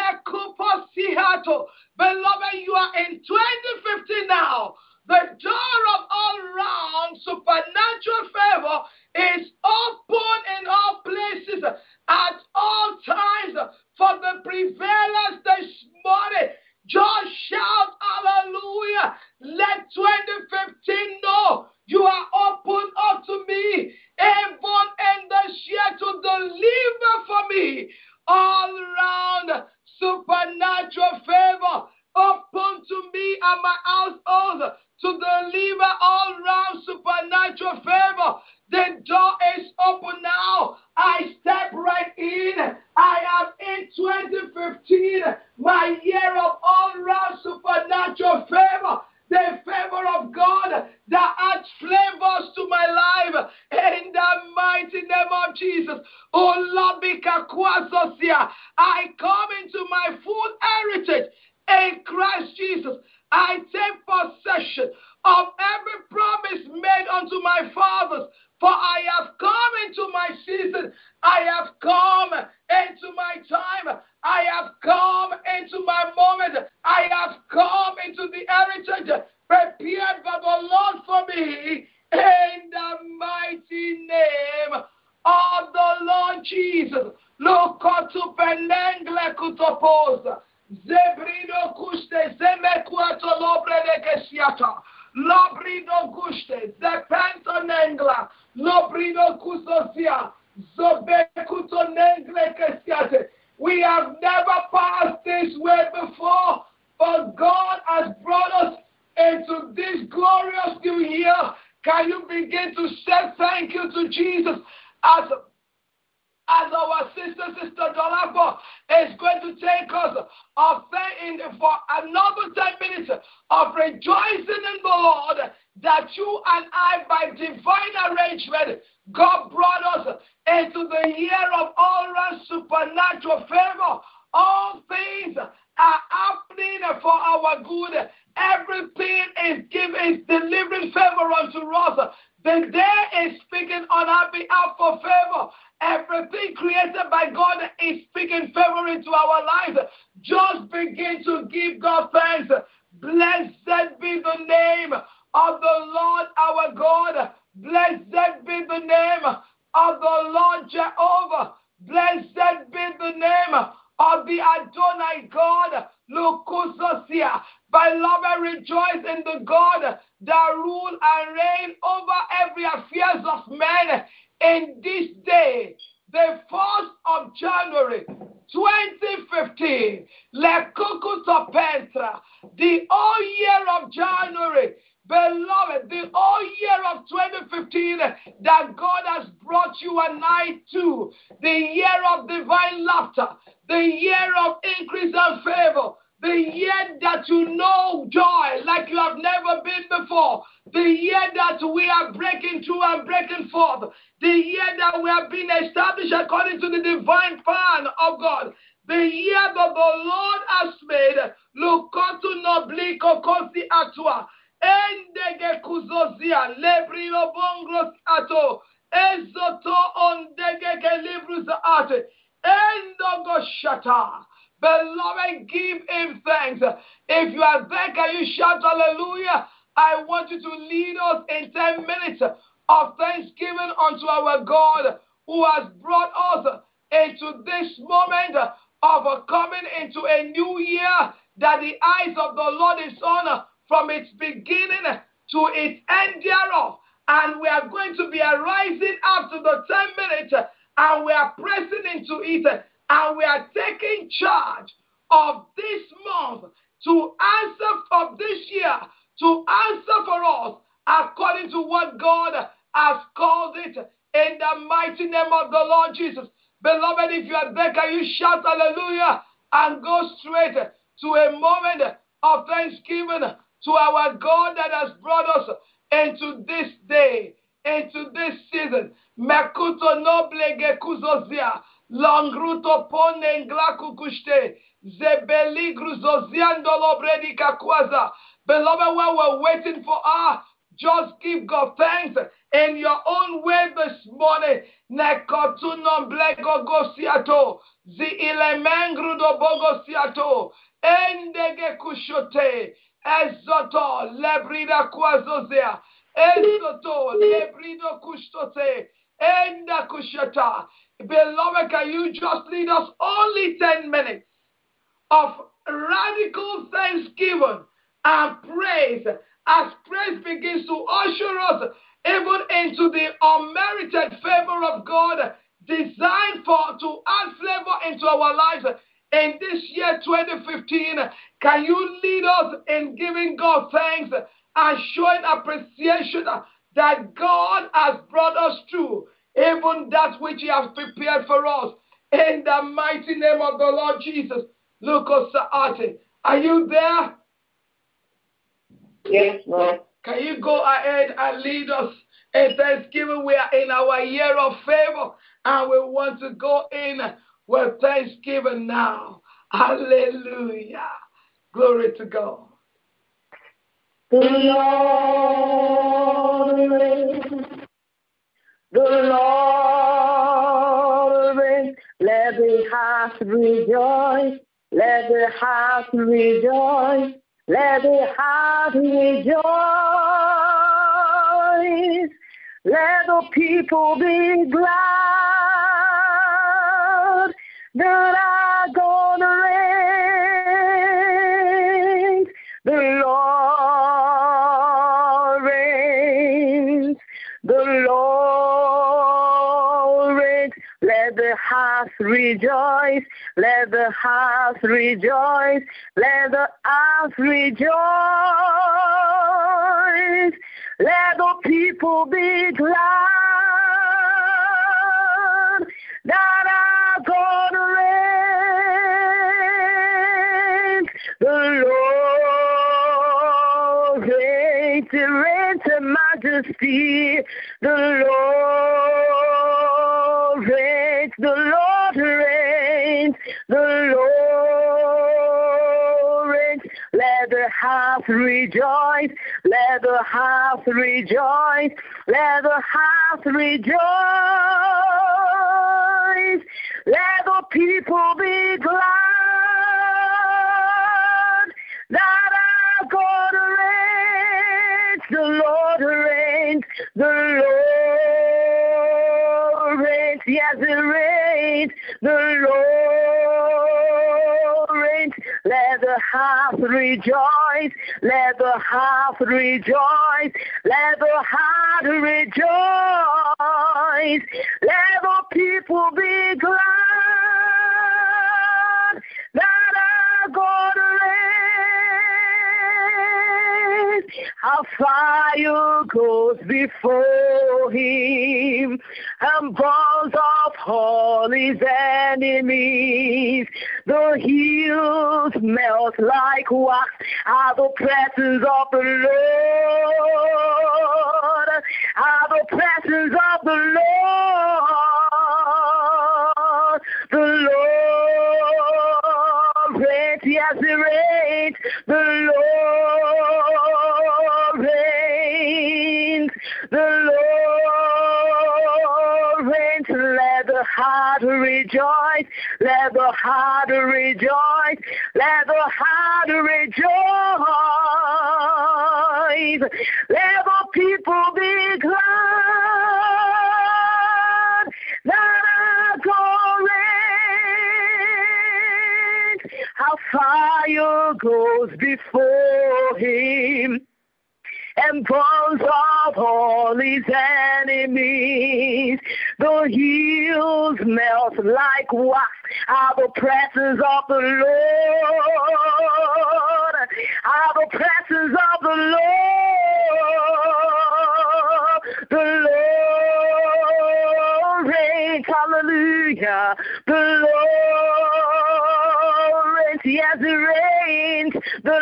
Beloved, you are in twenty fifteen now. The door of all-round supernatural favor is open in all places at all times for the prevalence this morning. Just shout hallelujah. Let twenty fifteen know you are open up to me, even in this year, to deliver for me all around supernatural favor. Open to me and my household to deliver all round supernatural favor. The door is open now. I step right in. I am in twenty fifteen, my year of all round supernatural favor. The favor of God that adds flavors to my life in the mighty name of Jesus. Oh, Labika Kwasosia, I come into my full heritage in Christ Jesus. I take possession of every promise made unto my fathers, for I have come into my season. I have come into my time. I have come into my moment. I have come into the heritage prepared by the Lord for me in the mighty name of the Lord Jesus. Lokotu penengle kutopoza. Zebrido kuste zemekwato lobre de kesiata. Lobrido kuste zepento nengla. Lobrido kusosia. Zobekuto nengle kesiate. We have never passed this way before, but God has brought us into glorious new year, can you begin to say thank you to Jesus as as our sister, Sister Dolapo, is going to take us of in for another ten minutes of rejoicing in the Lord that you and I, by divine arrangement, God brought us into the year of all around supernatural favor. All things are happening for our good. Everything is giving, is delivering favor unto us. The day is speaking on our behalf for favor. Everything created by God is speaking favor into our lives. Just begin to give God thanks. Blessed be the name of the Lord our God. Blessed be the name of the Lord Jehovah. Blessed be the name of the Adonai God. Lukusosia. By love I rejoice in the God that rule and reign over every affairs of men. In this day, the first of January twenty fifteen, Lekukuto Pentra, the whole year of January, beloved, the whole year of twenty fifteen that God has brought you and I to, the year of divine laughter, the year of increase and favor, the year that you know joy like you have never been before, the year that we are breaking through and breaking forth, the year that we have been established according to the divine plan of God, the year that the Lord has made. Lukotu nobliko kosi atua, endege kuzozia, lebrino bongros ato, ezoto ondege ke librus ate, endogo shata. Beloved, give him thanks. If you are there, can you shout hallelujah? I want you to lead us in ten minutes of thanksgiving unto our God who has brought us into this moment of coming into a new year that the eyes of the Lord is on from its beginning to its end thereof. And we are going to be arising after the ten minutes and we are pressing into it. And we are taking charge of this month to answer of this year, to answer for us according to what God has called it in the mighty name of the Lord Jesus. Beloved, if you are there, can you shout hallelujah and go straight to a moment of thanksgiving to our God that has brought us into this day, into this season. Mekuto noble gekuzozia. Langruto pone nglaku kushte. Zebeli gruzoziando lobredi kakwaza. Beloved, while we're waiting for our, just give God thanks in your own way this morning. Nekotuno blego gosiato. Zi ilemengru do bogosiato. Endege kushote. Ezoto lebrida kwazozea. Ezoto lebrido kushtote. Enda kushata. Beloved, can you just lead us only ten minutes of radical thanksgiving and praise as praise begins to usher us even into the unmerited favor of God designed for to add flavor into our lives in this year twenty fifteen. Can you lead us in giving God thanks and showing appreciation that God has brought us through, even that which He has prepared for us, in the mighty name of the Lord Jesus. Lucas Saate, are you there? Yes, Lord. Can you go ahead and lead us in thanksgiving? We are in our year of favor, and we want to go in with thanksgiving now. Hallelujah. Glory to God. The Lord reigns. The Lord reigns. Let the heart rejoice. Let the heart rejoice. Let the heart rejoice. Let the people be glad that our God reigns. The Lord reigns. The Lord reigns. Let the heart rejoice. Let the heart rejoice. Let the heart rejoice. Let the people be glad that our God reigns. The Lord reigns, He reigns in majesty. The Lord reigns, the Lord reigns, the Lord reigns. Let the house rejoice, let the house rejoice, let the house rejoice. Let the people be glad that our God reigns, the Lord reigns, the Lord reigns, yes, He reigns, the Lord reigns. Let the house rejoice, let the house rejoice, let the heart rejoice, let the people be glad that our God reigns. How fire goes before Him and burns up all His enemies. The hills melt like wax at the presence of the Lord. At the presence of the Lord. The Lord reigns, yes, He reigns. The Lord reigns. The Lord reigns. Let the heart rejoice. Let the heart rejoice. Let the heart rejoice. Let the people be glad that our God reigns. How fire goes before Him and burns up all His enemies. The hills melt like wax at the presence of the Lord. At the presence of the Lord. The Lord reigns, hallelujah. The Lord reigns, yes, He reigns. The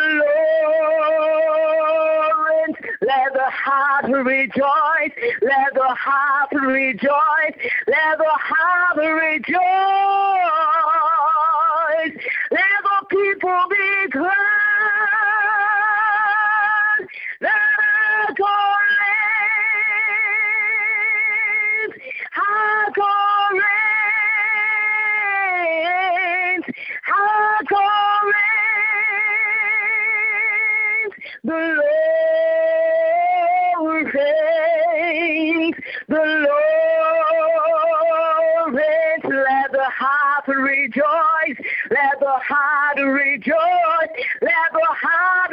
Lord reigns. Let the heart rejoice, let the heart rejoice, let the heart rejoice, let the people be glad that our God reigns, our God reigns, our God reigns. The Lord reigns, the Lord reigns. Let the heart rejoice, let the heart rejoice, let the heart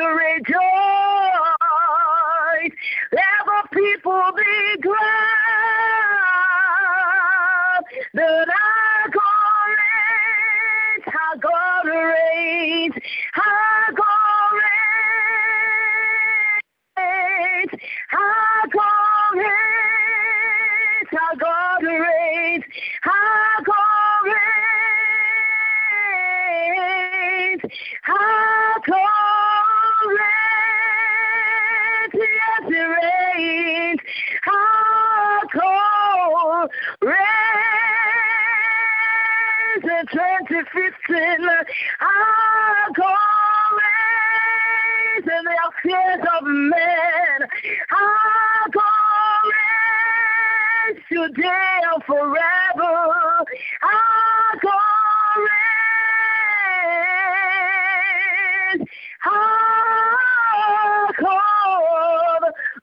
rejoice, let the people be glad that our God reigns, our God reigns, our God reigns, our God reigns, our God reigns, our God reigns, our God reigns, yes, He reigns, our God reigns. In twenty fifteen, our God reigns in the affairs of men. Our God reigns today and forever. Our God reigns. Our God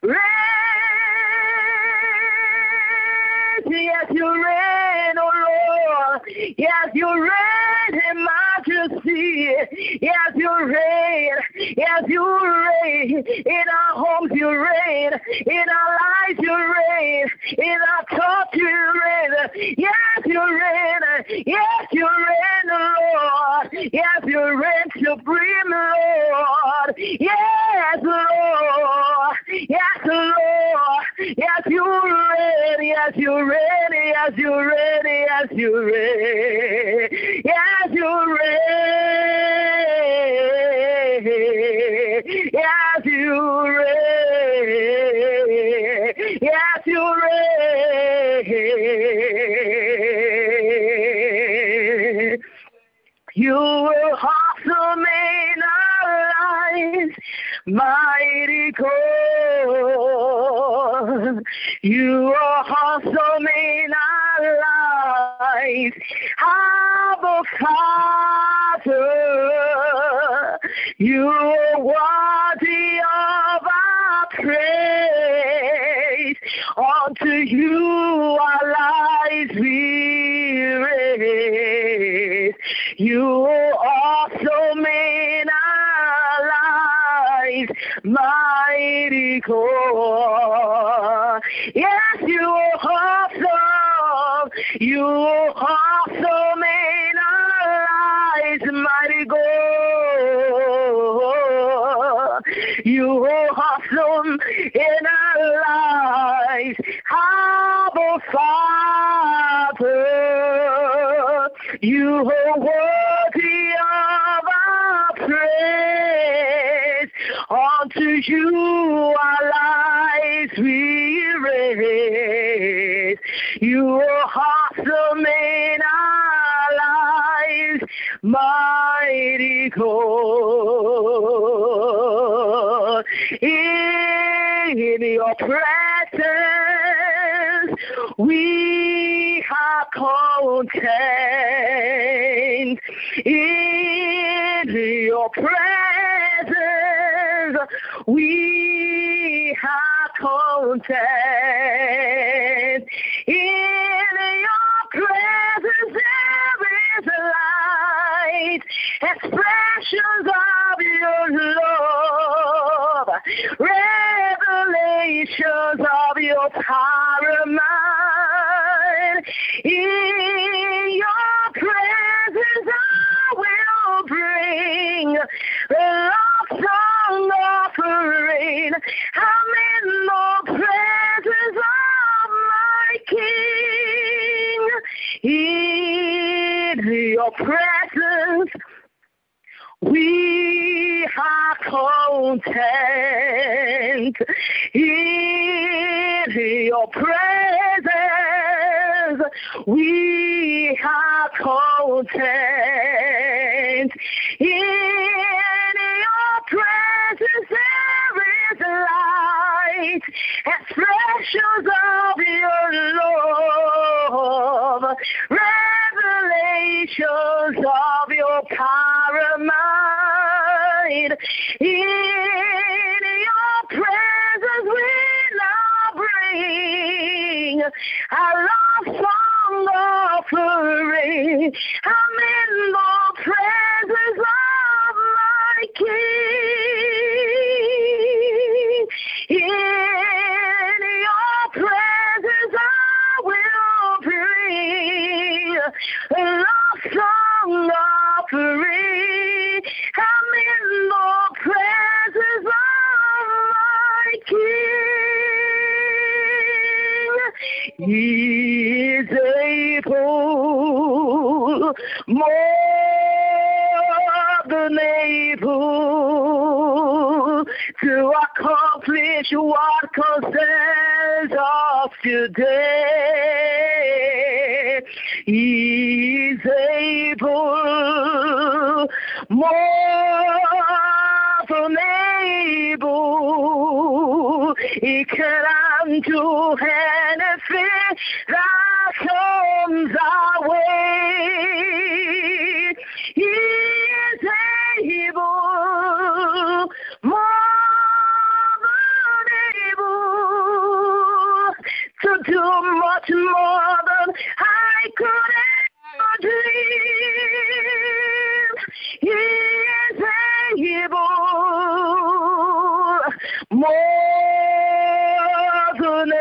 reigns. Yes, You reign, O Lord. Yes, You reign in majesty. Yes, You reign. Yes, You reign. In our homes You reign. In our lives You reign. In our thoughts You reign. Yes, You reign. Yes, You reign, Lord. Yes, You reign supreme, Lord. Yes, Lord. Yes, Yes, you reign, yes, you reign, yes, you reign, yes, you reign, yes, you reign, yes, you reign. You will awesome in our lives, mighty God. You are awesome in our lives, Abba Father. You are worthy of our praise. Unto you our lives we raise. You are awesome in our lives, mighty God. Yes, you are awesome. You are awesome in our lives, mighty God. You are awesome in our lives, Abba Father. You are worthy of our praise. Unto you our lives we raise. You are awesome in our lives, mighty God. In your presence we are content. In your presence we are content. In your presence there is light, expressions of your love, revelations of your power, mind. In your presence I will bring a love song offering. I'm in the presence of my King. In your presence we are content. In your presence we are content. In your presence there is light, expressions of your love, revelations of your power, mind. In your presence we now bring a love song offering. I'm in the presence of my King. In your presence I will bring a love song offering. I'm in the presence of my King. He is able, more than able, to accomplish what concerns us today. He is able, more than able. He can do anything that comes our way. He is able, more than able, to do much more than I could ever dream. He is able, more than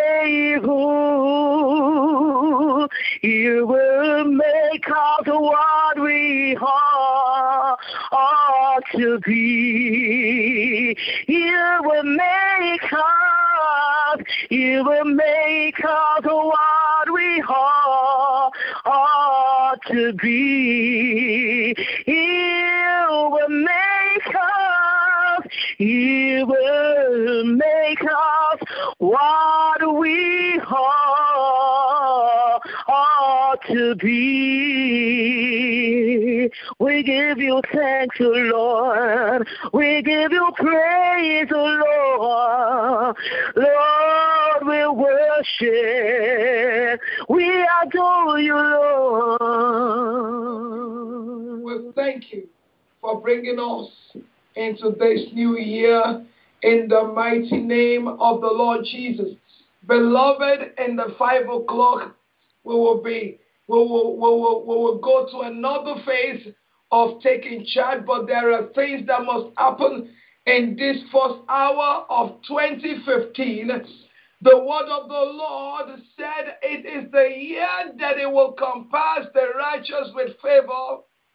able. You will make us what we are, ought to be. You will make us You will make us what we ought, ought to be. You will make us, you will make us what we ought, ought to be. We give you thanks, O Lord. We give you praise, O Lord. Lord, we worship. We adore you, Lord. We thank you for bringing us into this new year in the mighty name of the Lord Jesus. Beloved, in the five o'clock, we will be, we will, we will, we will go to another phase of taking charge, but there are things that must happen in this first hour of twenty fifteen. The word of the Lord said it is the year that it will compass the righteous with favor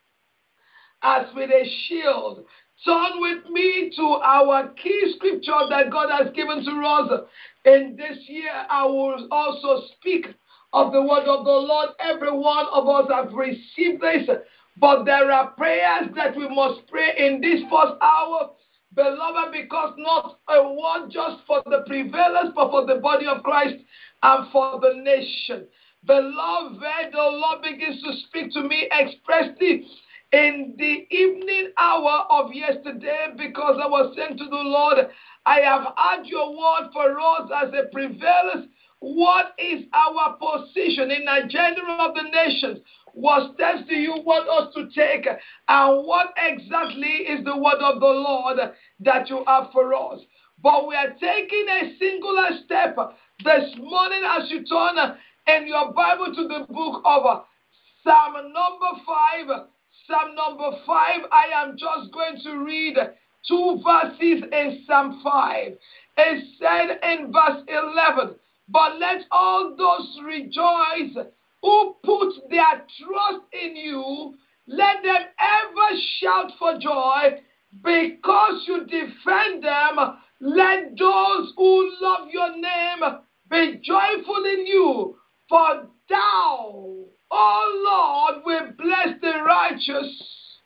as with a shield. Turn with me to our key scripture that God has given to us. In this year, I will also speak of the word of the Lord. Every one of us have received this, but there are prayers that we must pray in this first hour, beloved, because not a word just for the prevailers, but for the body of Christ and for the nation. Beloved, the Lord begins to speak to me expressly in the evening hour of yesterday, because I was saying to the Lord, I have had your word for us as a prevailers. What is our position in the agenda of the nations? What steps do you want us to take? And what exactly is the word of the Lord that you have for us? But we are taking a singular step this morning as you turn in your Bible to the book of Psalm number five. Psalm number five, I am just going to read two verses in Psalm five. It said in verse eleven, but let all those rejoice who put their trust in you. Let them ever shout for joy because you defend them. Let those who love your name be joyful in you. For thou, O Lord, will bless the righteous.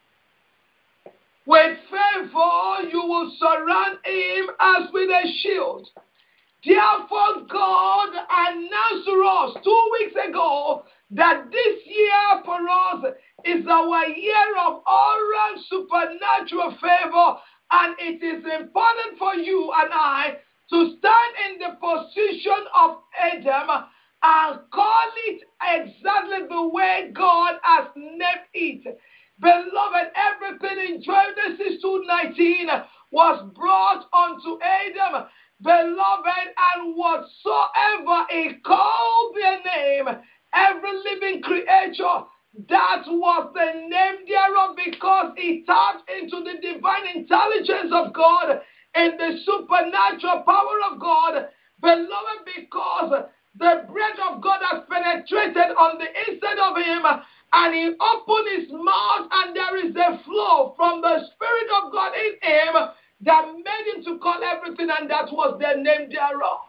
With favor you will surround him as with a shield. Therefore, God announced to us two weeks ago that this year for us is our year of all-round supernatural favor, and it is important for you and I to stand in the position of Adam and call it exactly the way God has named it. Beloved, everything in Genesis two nineteen was brought unto Adam, beloved, and whatsoever he called their name, every living creature, that was the name thereof, because he tapped into the divine intelligence of God and the supernatural power of God, beloved, because the breath of God has penetrated on the inside of him, and he opened his mouth, and there is a flow from the Spirit of God in him that made him to call everything, and that was the name thereof.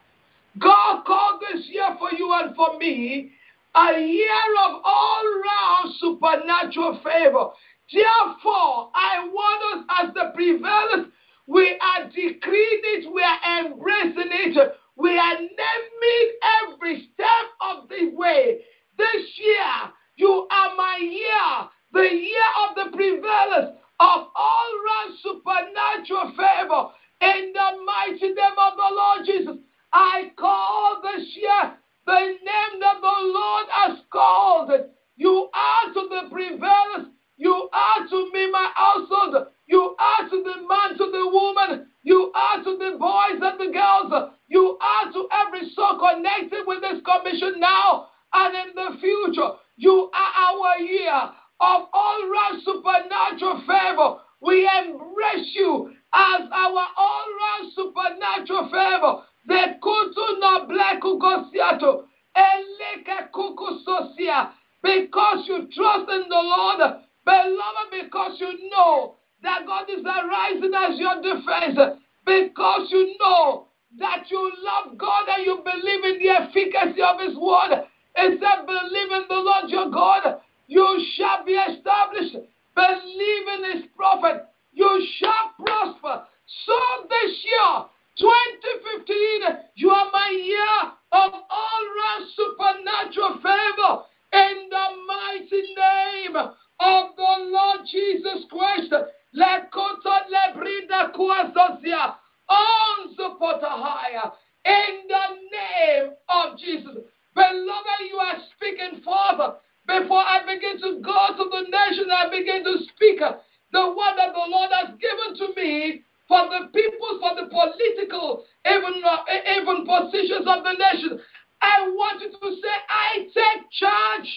God called this year for you and for me a year of all-round supernatural favor. Therefore, I want us as the prevailers, we are decreeing it, we are embracing it, we are naming every step of the way. This year, you are my year, the year of the prevalence of all-round supernatural favor. In the mighty name of the Lord Jesus, I call this year the name that the Lord has called. You are to the prevalence. You are to me, my household. You are to the man, to the woman. You are to the boys and the girls. You are to every soul connected with this commission now and in the future. You are our year of all-round supernatural favor. We embrace you as our all-round supernatural favor. The kutu no bleku kosiato, eleke kuku sosia. Because you trust in the Lord, beloved, because you know that God is arising as your defense, because you know that you love God and you believe in the efficacy of His word. It said, believe in the Lord your God, you shall be established. Believe in His prophet, you shall prosper. So this year, twenty fifteen, you are my year of all-round supernatural favor in the mighty name of the Lord Jesus Christ. Lekota lebrida kuasosia on supportahaya in the name of Jesus. Beloved, you are speaking forth. Before I begin to go to the nation, I begin to speak the word that the Lord has given to me for the people, for the political, even, uh, even positions of the nation. I want you to say, I take charge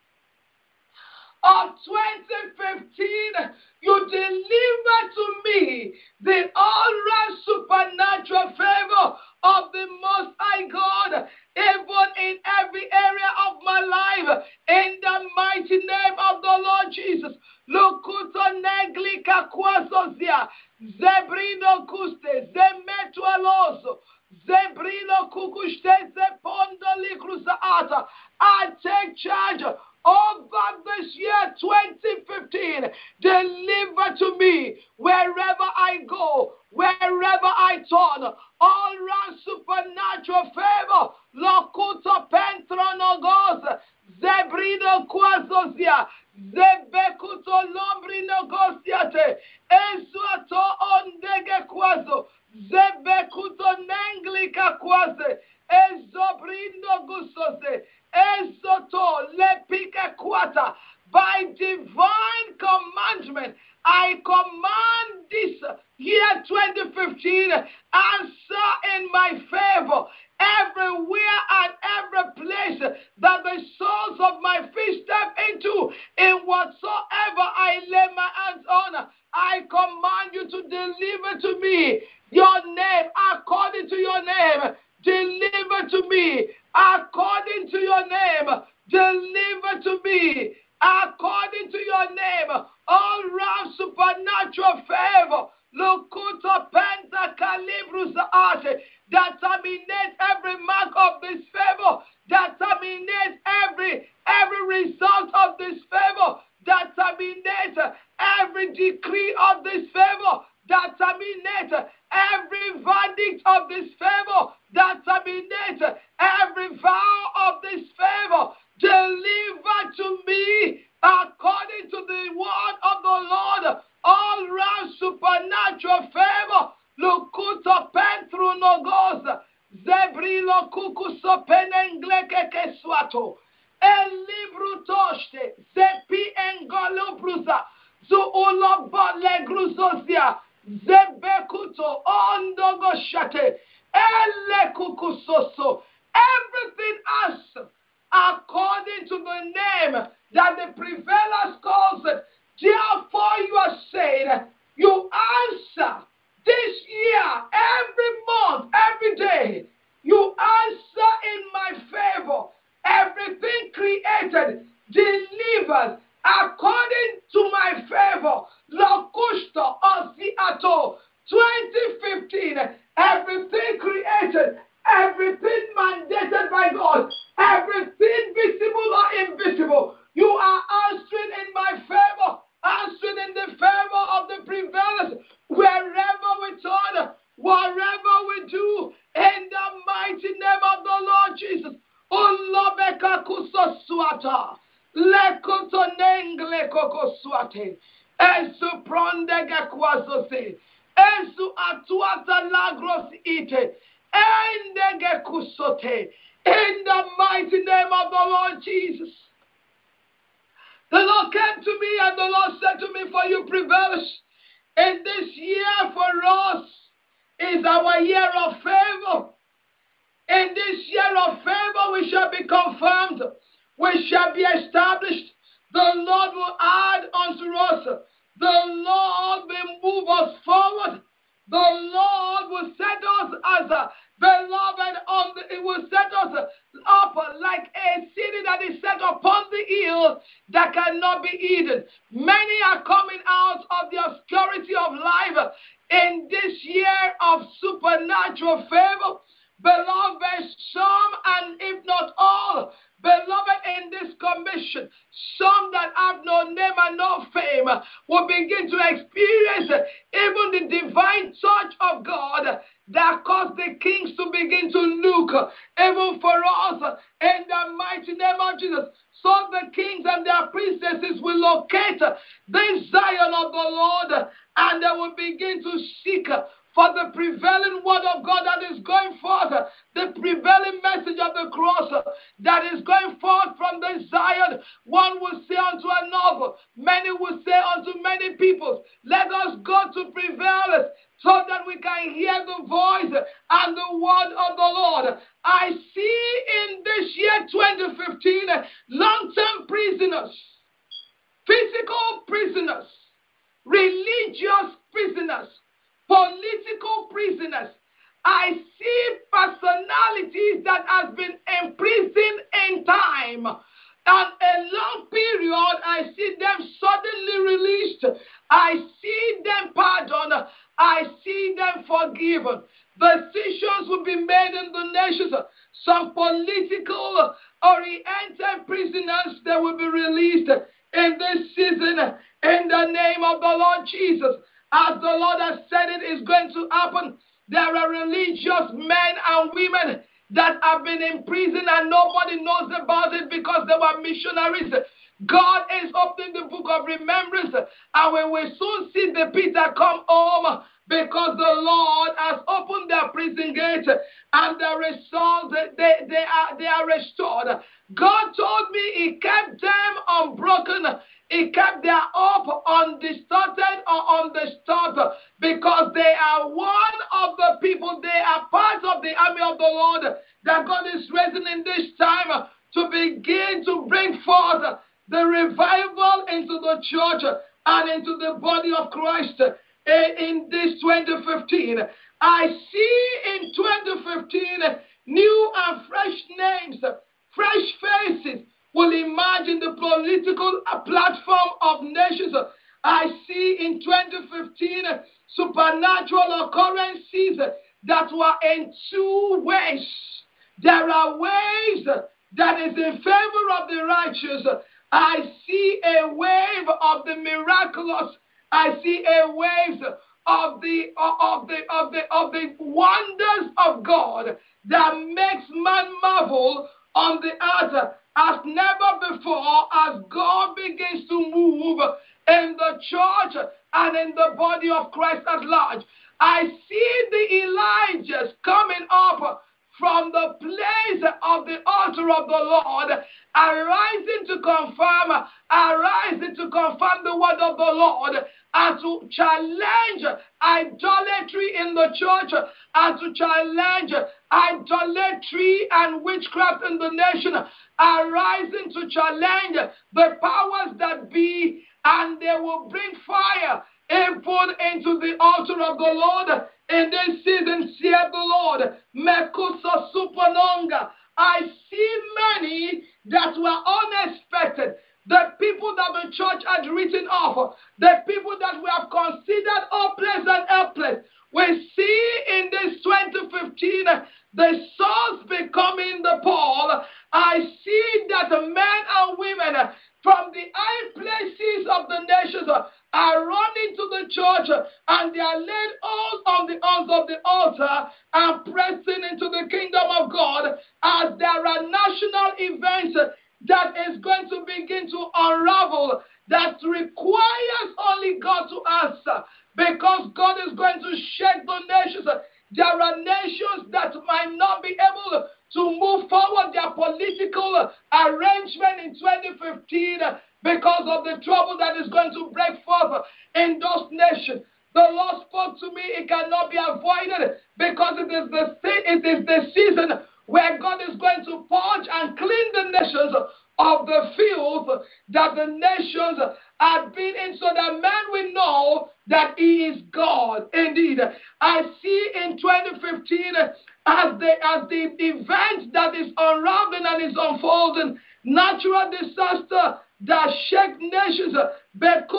of twenty fifteen. You deliver to me the all-round supernatural favor of the Most High God, even in every area of my life, in the mighty name of the Lord Jesus. Lokuto neglika kwasozia, zebrino kuste, zemetu aloso, zebrino kukuste, zepondo likruza ata. I take charge over this year twenty fifteen. Deliver to me wherever I go, wherever I turn, all round supernatural favor. Lokuto pentronogos, zebrido quasosia, zebekuto lombrino gosiate, esuato ondege quaso, zebekuto nenglika quase, ezobrindo gusose, esoto lepika quata. By divine commandment, I command this year twenty fifteen answer in my favor everywhere and every place that the soles of my feet step into, in whatsoever I lay my hands on. I command you to deliver to me your name according to your name. Deliver to me according to your name. Deliver to me according to your name. All round supernatural favor. Lokuta penta calibrus arte. That terminates every mark of this favor. That terminates every every result of this favor. That terminates every decree of this favor. That terminates every verdict of this favor. That terminates every vow of this favor. Deliver to me according to the word of the Lord all round supernatural favor. Lukuto pentru nogos, zebrilo kukuso penengleke keswato, elibru toshte, zepi engolo brusa, zu ulobo legruzosia, zebekuto ondogo shate, ele kukusoso. Everything else according to the name that the prevalers calls it. Therefore you are saying, you answer this year, every month, every day, you answer in my favor. Everything created, delivered according to my favor. Locusto Osiato twenty fifteen, everything created, everything mandated by God, everything visible or invisible, you are answering in my favor, answering in the favor of the prevalers. Wherever we turn, whatever we do, in the mighty name of the Lord Jesus. Ulobeka kusosuata, lekoto nengle kokoswate, esu prondega kwasose, esu atuata lagros ite, endege kusote, in the mighty name of the Lord Jesus. The Lord came to me and the Lord said to me, for you prevailers, in this year for us is our year of favor. In this year of favor we shall be confirmed. We shall be established. The Lord will add unto us. The Lord will move us forward. The Lord will set us as a beloved on the, it will set us up like a city that is set upon the hill that cannot be hidden. Many are coming out of the obscurity of life in this year of supernatural favor. experience even the divine touch of God that caused the kings to begin to look even for us in the mighty name of Jesus. So the kings and their princesses will locate this Zion of the Lord, and they will begin to seek for the prevailing word of God that is going forth, the prevailing message of the cross that is going forth from this Zion. One will say unto another, many will say unto many peoples, let us go to prevail so that we can hear the voice and the word of the Lord. I see in this year twenty fifteen long-term prisoners, physical prisoners, religious prisoners, political prisoners. I see personalities that have been imprisoned in time. And a long period, I see them suddenly released. I see them pardoned. I see them forgiven. Decisions will be made in the nations. Some political oriented prisoners, they will be released in this season in the name of the Lord Jesus. As the Lord has said it is going to happen, there are religious men and women that have been in prison and nobody knows about it because they were missionaries. God is opening the book of remembrance, and we will soon see the Peter come home because the Lord has opened their prison gate and the result, they, they, are, they are restored. God told me He kept them unbroken. He kept their hope undistorted or undisturbed because they are one of the people, they are part of the army of the Lord that God is raising in this time to begin to bring forth the revival into the church and into the body of Christ in this twenty fifteen. I see in twenty fifteen new and fresh names, fresh faces will emerge in the political platform of nations. I see in twenty fifteen supernatural occurrences that were in two ways. There are ways that is in favor of the righteous. I see a wave of the miraculous. I see a wave of the of the of the of the wonders of God that makes man marvel on the earth as never before, as God begins to move in the church and in the body of Christ at large. I see the Elijahs coming up from the place of the altar of the Lord, arising to confirm, arising to confirm the word of the Lord, and to challenge idolatry in the church, and to challenge idolatry and witchcraft in the nation, arising to challenge the powers that be, and they will bring fire input into the altar of the Lord in this season, saith the Lord. Mekusa supanonga. I see many that were unexpected. The people that the church had written off, the people that we have considered hopeless and helpless, we see in this twenty fifteen the souls becoming the Paul. I see that men and women from the high places of the nations are running to the church, and they are laid all on the arms of the altar and pressing into the kingdom of God, as there are national events that is going to begin to unravel, that requires only God to answer, because God is going to shake the nations. There are nations that might not be able to move forward their political arrangement in twenty fifteen because of the trouble that is going to break forth in those nations. The Lord spoke to me, it cannot be avoided, because it is the it is the season where God is going to purge and clean the nations of the filth that the nations have been in, so that men will know that He is God. Indeed, I see in twenty fifteen as the as the event that is unraveling and is unfolding, natural disaster that shake nations. But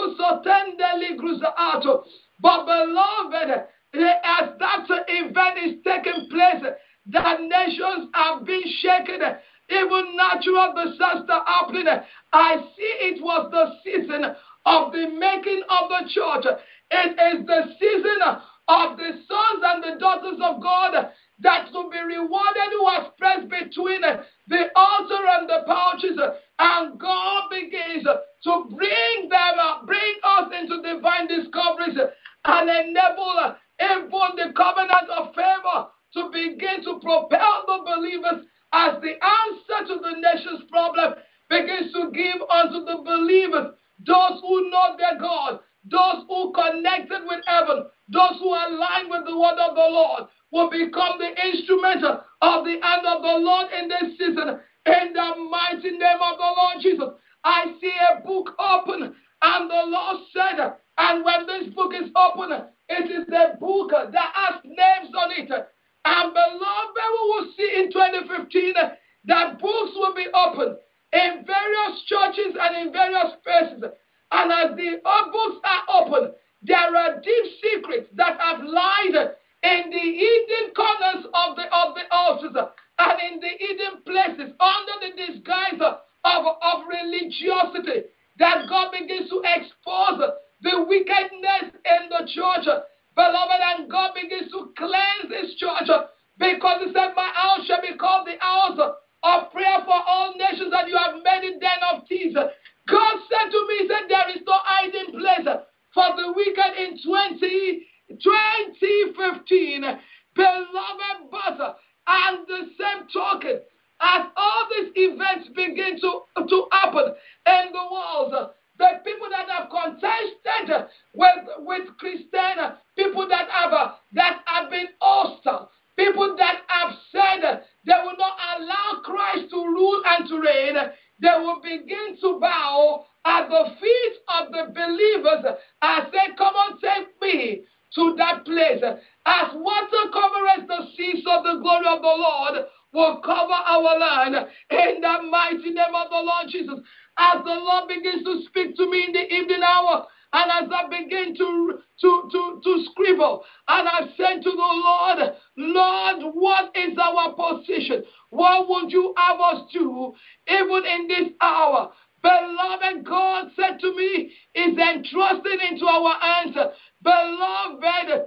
beloved, as that event is taking place, that nations have been shaken, even natural disaster happening. I see it was the season of the making of the church. divine discoveries and enable even the covenant of favor to begin to propel the believers as the answer to the nation's problem begins to give unto the believers, those who know their God, those who connected with heaven, those who align with the word of the Lord, will become the instrument of the hand of the Lord in this season. In the mighty name of the Lord Jesus, I see a book open, and the Lord said, and when this book is open, it is the book that has names on it. And beloved, we will see in twenty fifteen that books will be opened in various churches and in various places. And as the books are open, there are deep secrets that have lied in the hidden corners of the of the altars and in the hidden places under the disguise of, of religiosity, that God begins to expose the wickedness in the church, beloved, and God begins to cleanse his church, because he said, my house shall be called the house of prayer for all nations, and you have made it den of thieves. God said to me, he said, there is no hiding place for the wicked in twenty fifteen, beloved, but and the same token, as all these events begin to, to happen in the world, the people that have contested with, with Christian, people that have, uh, that have been hostile, people that have said they will not allow Christ to rule and to reign, they will begin to bow at the feet of the believers and say, come on, take me to that place. As water covers the seas, of the glory of the Lord will cover our land in the mighty name of the Lord Jesus. As the Lord begins to speak to me in the evening hour, and as I begin to, to, to, to scribble, and I said to the Lord, Lord, what is our position? What would you have us do even in this hour? Beloved, God said to me, is entrusting into our hands. Beloved,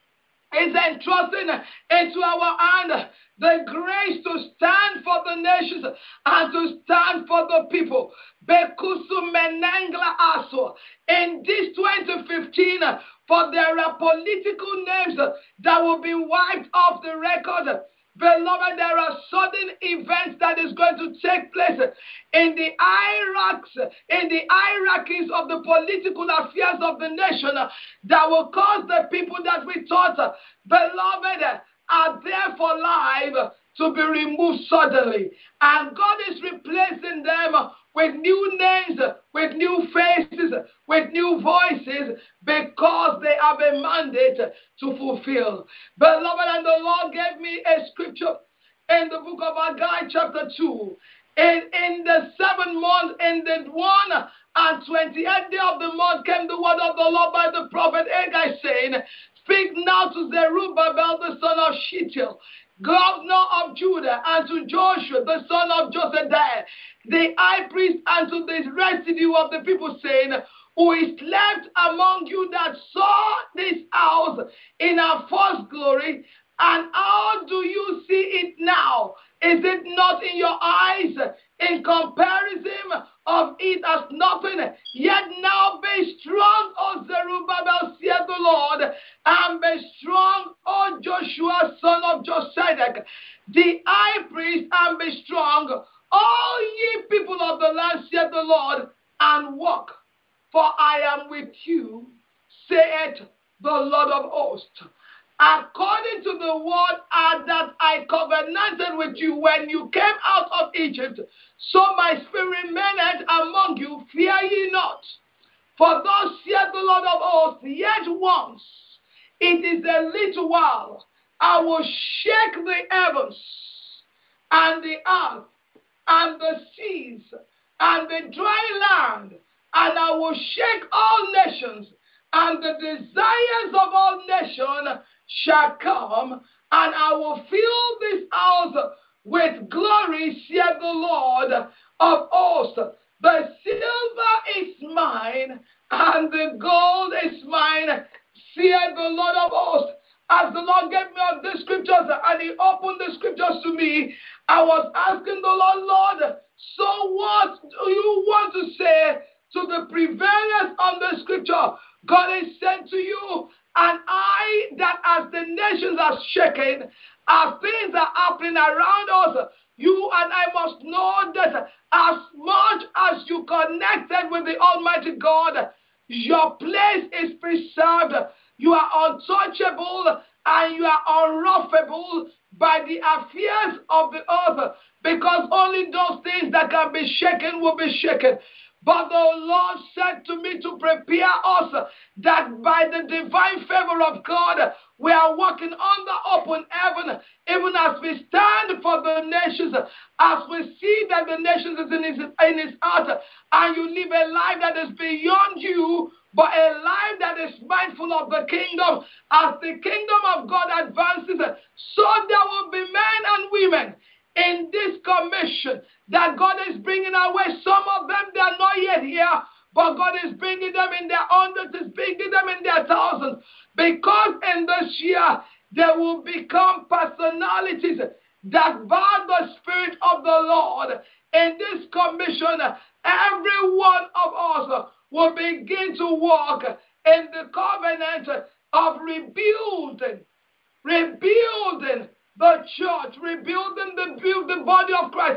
is entrusting into our hand the grace to stand for the nations and to stand for the people. Bekusu menengla aso. In this twenty fifteen, for there are political names that will be wiped off the record. Beloved, there are sudden events that is going to take place in the hierarchies, in the hierarchies of the political affairs of the nation that will cause the people that we thought, beloved, are there for life to be removed suddenly. And God is replacing them with new names, with new faces, with new voices, because they have a mandate to fulfill. Beloved, and the Lord gave me a scripture in the book of Haggai chapter two. In, in the seventh month, in the one and twenty-eighth day of the month, came the word of the Lord by the prophet Haggai, saying, speak now to Zerubbabel, the son of Shealtiel, governor of Judah, and to Joshua, the son of Josiah, the high priest, and to the residue of the people, saying, who is left among you that saw this house in our first glory, and how do you see it now? Is it not in your eyes? In comparison of it as nothing. Yet now be strong, O Zerubbabel, saith the Lord, and be strong, O Joshua, son of Josedek, the high priest, and be strong, all ye people of the land, saith the Lord, and walk. For I am with you, saith the Lord of hosts. According to the word uh, that I covenanted with you when you came out of Egypt, so my spirit remaineth among you, fear ye not. For thus saith the Lord of hosts, yet once, it is a little while, I will shake the heavens, and the earth, and the seas, and the dry land, and I will shake all nations, and the desires of all nations shall come, and I will fill this house with glory, saith the Lord of hosts. The silver is mine, and the gold is mine, saith the Lord of hosts. As the Lord gave me all the scriptures, and he opened the scriptures to me, I was asking the Lord, Lord, so what do you want to say to the prevalence on the scripture? God is saying to you and I that as the nations are shaken, as things are happening around us, you and I must know that as much as you connected with the Almighty God, your place is preserved. You are untouchable and you are unruffable by the affairs of the earth, because only those things that can be shaken will be shaken. But the Lord said to me to prepare us that by the divine favor of God, we are walking under open heaven, even as we stand for the nations, as we see that the nations is in his, in his heart, and you live a life that is beyond you, but a life that is mindful of the kingdom. As the kingdom of God advances, so there will be men and women in this commission that God is bringing our way. Some of them, they are not yet here, but God is bringing them in their hundreds, is bringing them in their thousands, because in this year they will become personalities that by the Spirit of the Lord in this commission, every one of us will begin to walk in the covenant of rebuilding, rebuilding the church, rebuilding the, the body of Christ,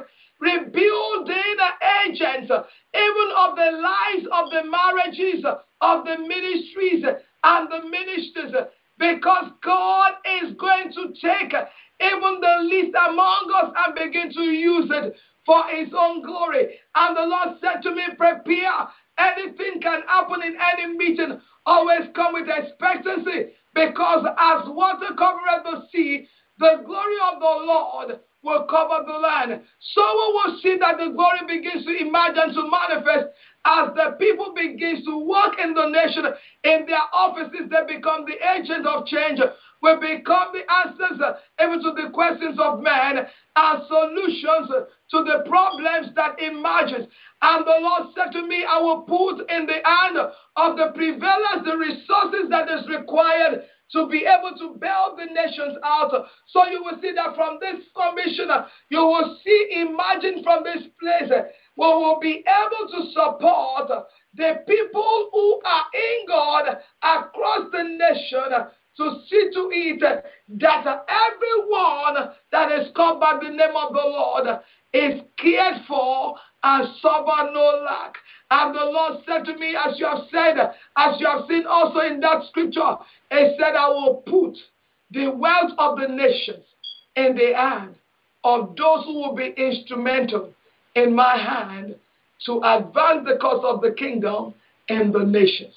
rebuilding the agents, even of the lives of the marriages, of the ministries and the ministers, because God is going to take even the least among us and begin to use it for his own glory. And the Lord said to me, prepare. Anything can happen in any meeting. Always come with expectancy, because as water covereth the sea, the glory of the Lord will cover the land. So we will see that the glory begins to emerge and to manifest as the people begin to work in the nation, in their offices. They become the agents of change. We become the answers even to the questions of men and solutions to the problems that emerges. And the Lord said to me, I will put in the hand of the prevalence the resources that is required to be able to bail the nations out. So you will see that from this commission, you will see emerging from this place, we will be able to support the people who are in God across the nation, to see to it that everyone that is called by the name of the Lord is cared for and suffer no lack. And the Lord said to me, as you have said, as you have seen also in that scripture, he said, I will put the wealth of the nations in the hand of those who will be instrumental in my hand to advance the cause of the kingdom and the nations.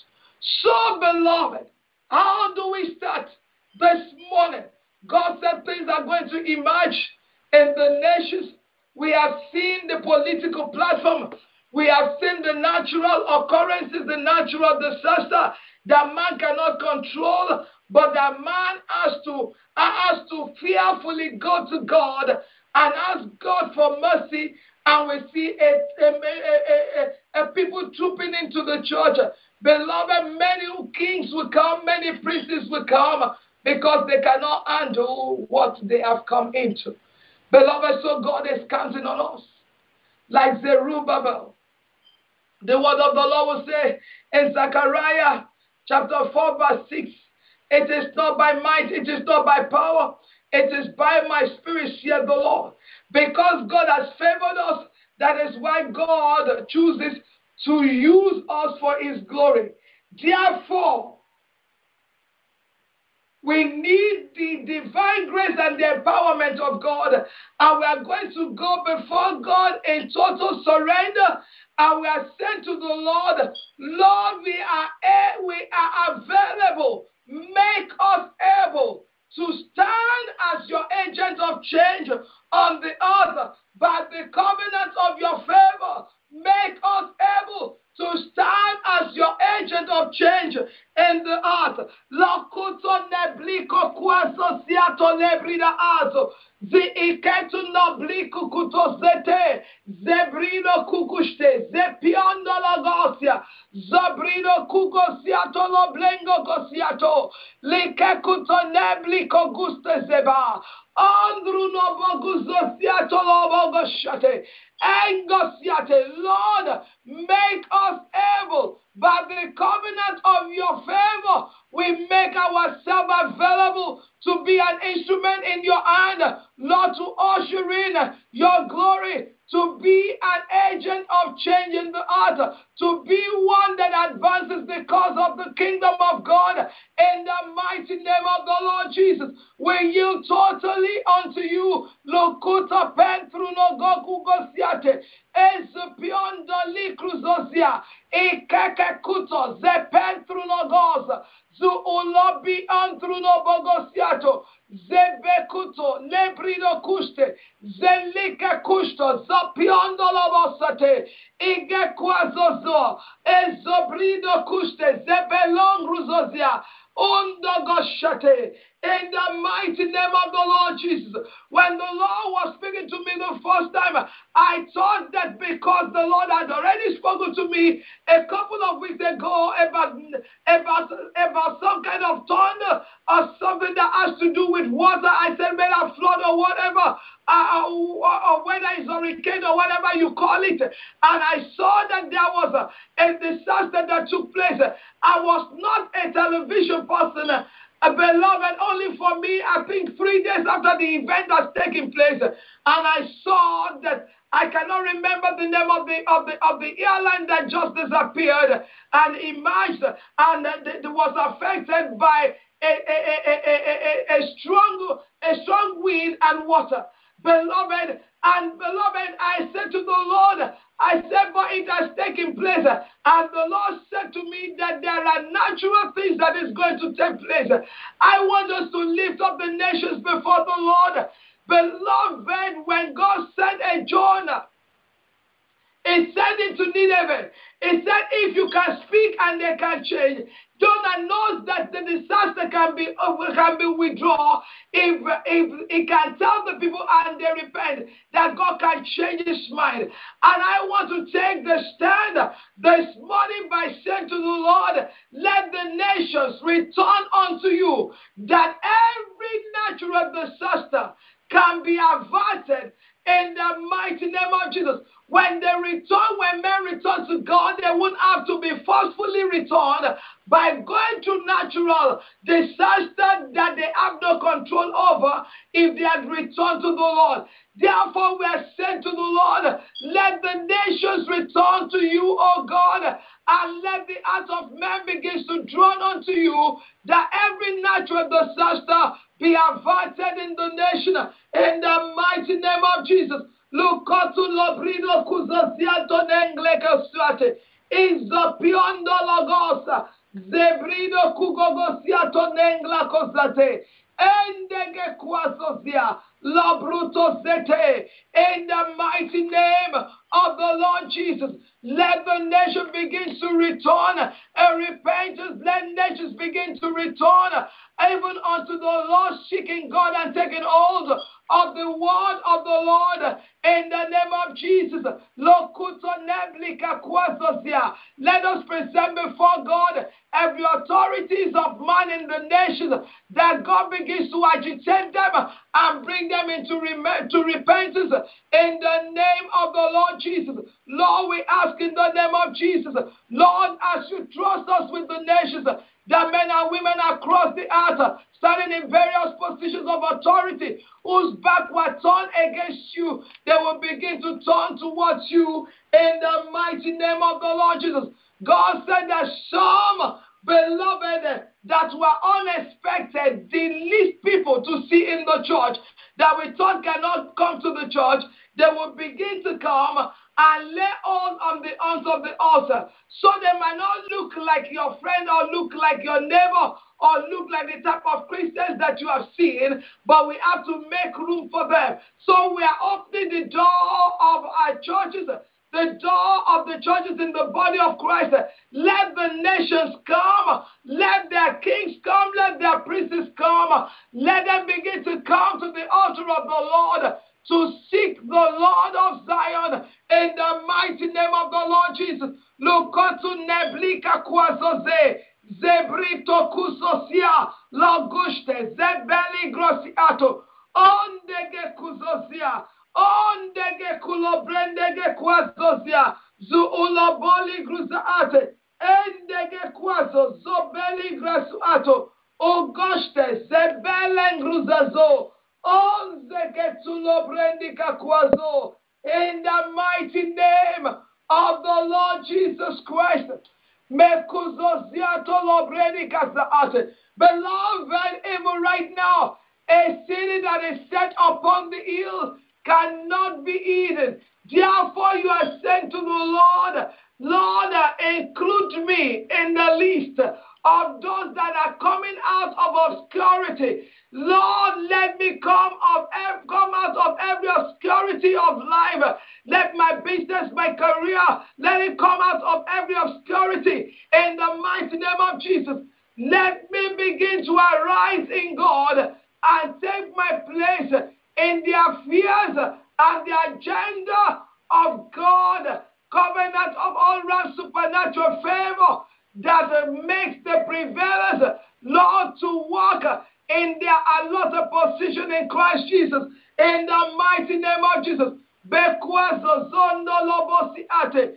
So, beloved, how do we start this morning? God said things are going to emerge in the nations. We have seen the political platform. We have seen the natural occurrences, the natural disaster that man cannot control, but that man has to, has to fearfully go to God and ask God for mercy. And we see a, a, a, a, a people trooping into the church. Beloved, many kings will come, many princes will come, because they cannot handle what they have come into. Beloved, so God is counting on us. Like Zerubbabel. The word of the Lord will say in Zechariah chapter four verse six, it is not by might, it is not by power, it is by my spirit, saith the Lord. Because God has favored us, that is why God chooses to use us for his glory. Therefore, we need the divine grace and the empowerment of God. And we are going to go before God in total surrender. And we are saying to the Lord, Lord, we are, we are available. Make us able to stand as your agent of change on the earth by the covenant of your favor. Make us able to stand as your agent of change in the earth. Lokuto nebliko kwaso siato lebrida azo. Zi iketu nobliku kutosete. Zebrino kukushte. Zepiondo logosia. Zobrino kukosiato loblengo kosiato. Likekuto nebliko guste zeba. Andru no boguzosiato lobogoshate. Engosiate. Lord, make us able by the covenant of your favor. We make ourselves available to be an instrument in your hand, Lord, to usher in your glory, to be an agent of change in the earth, to be one that advances the cause of the kingdom of God. In the mighty name of the Lord Jesus, we yield totally unto you. Lokuta pentruno goku gosiate, ezupiondo likruzozia, ikeke kuto zepentruno goza, zu ulobi antruno bogosiato, zebekuto lebrido kuste, zelike kusto, zapiondo lobosate, ige kwazozo, ezobrido kuste, zebelong ruzozia, undo goshate. In the mighty name of the Lord Jesus. When the Lord was speaking to me the first time, I thought that because the Lord had already spoken to me a couple of weeks ago about, about, about some kind of thunder or something that has to do with water, I said, maybe a flood or whatever, uh, or, or whether it's a hurricane or whatever you call it. And I saw that there was a, a disaster that took place. I was not a television person. Uh, beloved, only for me, I think three days after the event has taken place, and I saw that I cannot remember the name of the of the of the airline that just disappeared and emerged, and uh, th- was affected by a a, a, a, a, a strong a strong wind and water. Beloved, and beloved, I said to the Lord, I said, but it has taken place. And the Lord said to me that there are natural things that is going to take place. I want us to lift up the nations before the Lord. Beloved, when God sent a Jonah, he sent it to Nineveh. He said, if you can speak and they can change. Jonah knows that the disaster can be uh, can be withdrawn if, if he can tell the people and they repent, that God can change his mind. And I want to take the stand this morning by saying to the Lord, let the nations return unto you, that every natural disaster can be averted in the mighty name of Jesus. When they return, when men return to God, they won't have to be forcefully returned by going to natural disaster that they have no control over if they had returned to the Lord. Therefore, we are saying to the Lord, let the nations return to you, O God, and let the heart of man begin to draw unto you, that every natural disaster be averted in the nation, in the mighty name of Jesus. Lukotu lobrido kuzosiato nengleke suate. Izopiondo logosa. Zebrido kugogosiato nengla kozate. Endege kwasosia. Lobruto zete. In the mighty name of the Lord Jesus, let the nation begin to return and repentance. Let nations begin to return even unto the Lord, seeking God and taking hold of the word of the Lord in the name of Jesus. Let us present before God every authorities of man in the nations, that God begins to agitate them and bring them into rem- to repentance in the name of the Lord Jesus. Lord, we ask in the name of Jesus, Lord, as you trust us with the nations, that men and women across the earth, standing in various positions of authority, whose back were turned against you, they will begin to turn towards you in the mighty name of the Lord Jesus. God said that some, beloved, that were unexpected, the least people to see in the church, that we thought cannot come to the church, they will begin to come and lay hold on the arms of the altar. So they might not look like your friend or look like your neighbor or look like the type of Christians that you have seen, but we have to make room for them. So we are opening the door of our churches the door of the churches in the body of Christ. Let the nations come. Let their kings come. Let their priests come. Let them begin to come to the altar of the Lord to seek the Lord of Zion in the mighty name of the Lord Jesus. Lukotu neblika kwazoze. Zebrito kusosia. Lagushte. Zebeli grosiato. Ondege kuzozia. Ondege kulobrendege kwazozia. Zu uloboli gruzaate. Endege kwazo. Zobeli grasuato. Ogoshte. Zebelen gruzazo. Onzege tulobrendika kwazo. In the mighty name of the Lord Jesus Christ. Mekuzoziato lobrendika zaate. Beloved, even right now, a city that is set upon the hill cannot be eaten. Therefore, you are saying to the Lord, Lord, include me in the list of those that are coming out of obscurity. Lord, let me come, of, come out of every obscurity of life. Let my business, my career, let it come out of every obscurity in the mighty name of Jesus. Let me begin to arise in God and take my place in the affairs and the agenda of God, covenant of all round supernatural favor that makes the prevailers, Lord, to walk in their allotted position in Christ Jesus, in the mighty name of Jesus. Bekwazo zondo lobosi ate,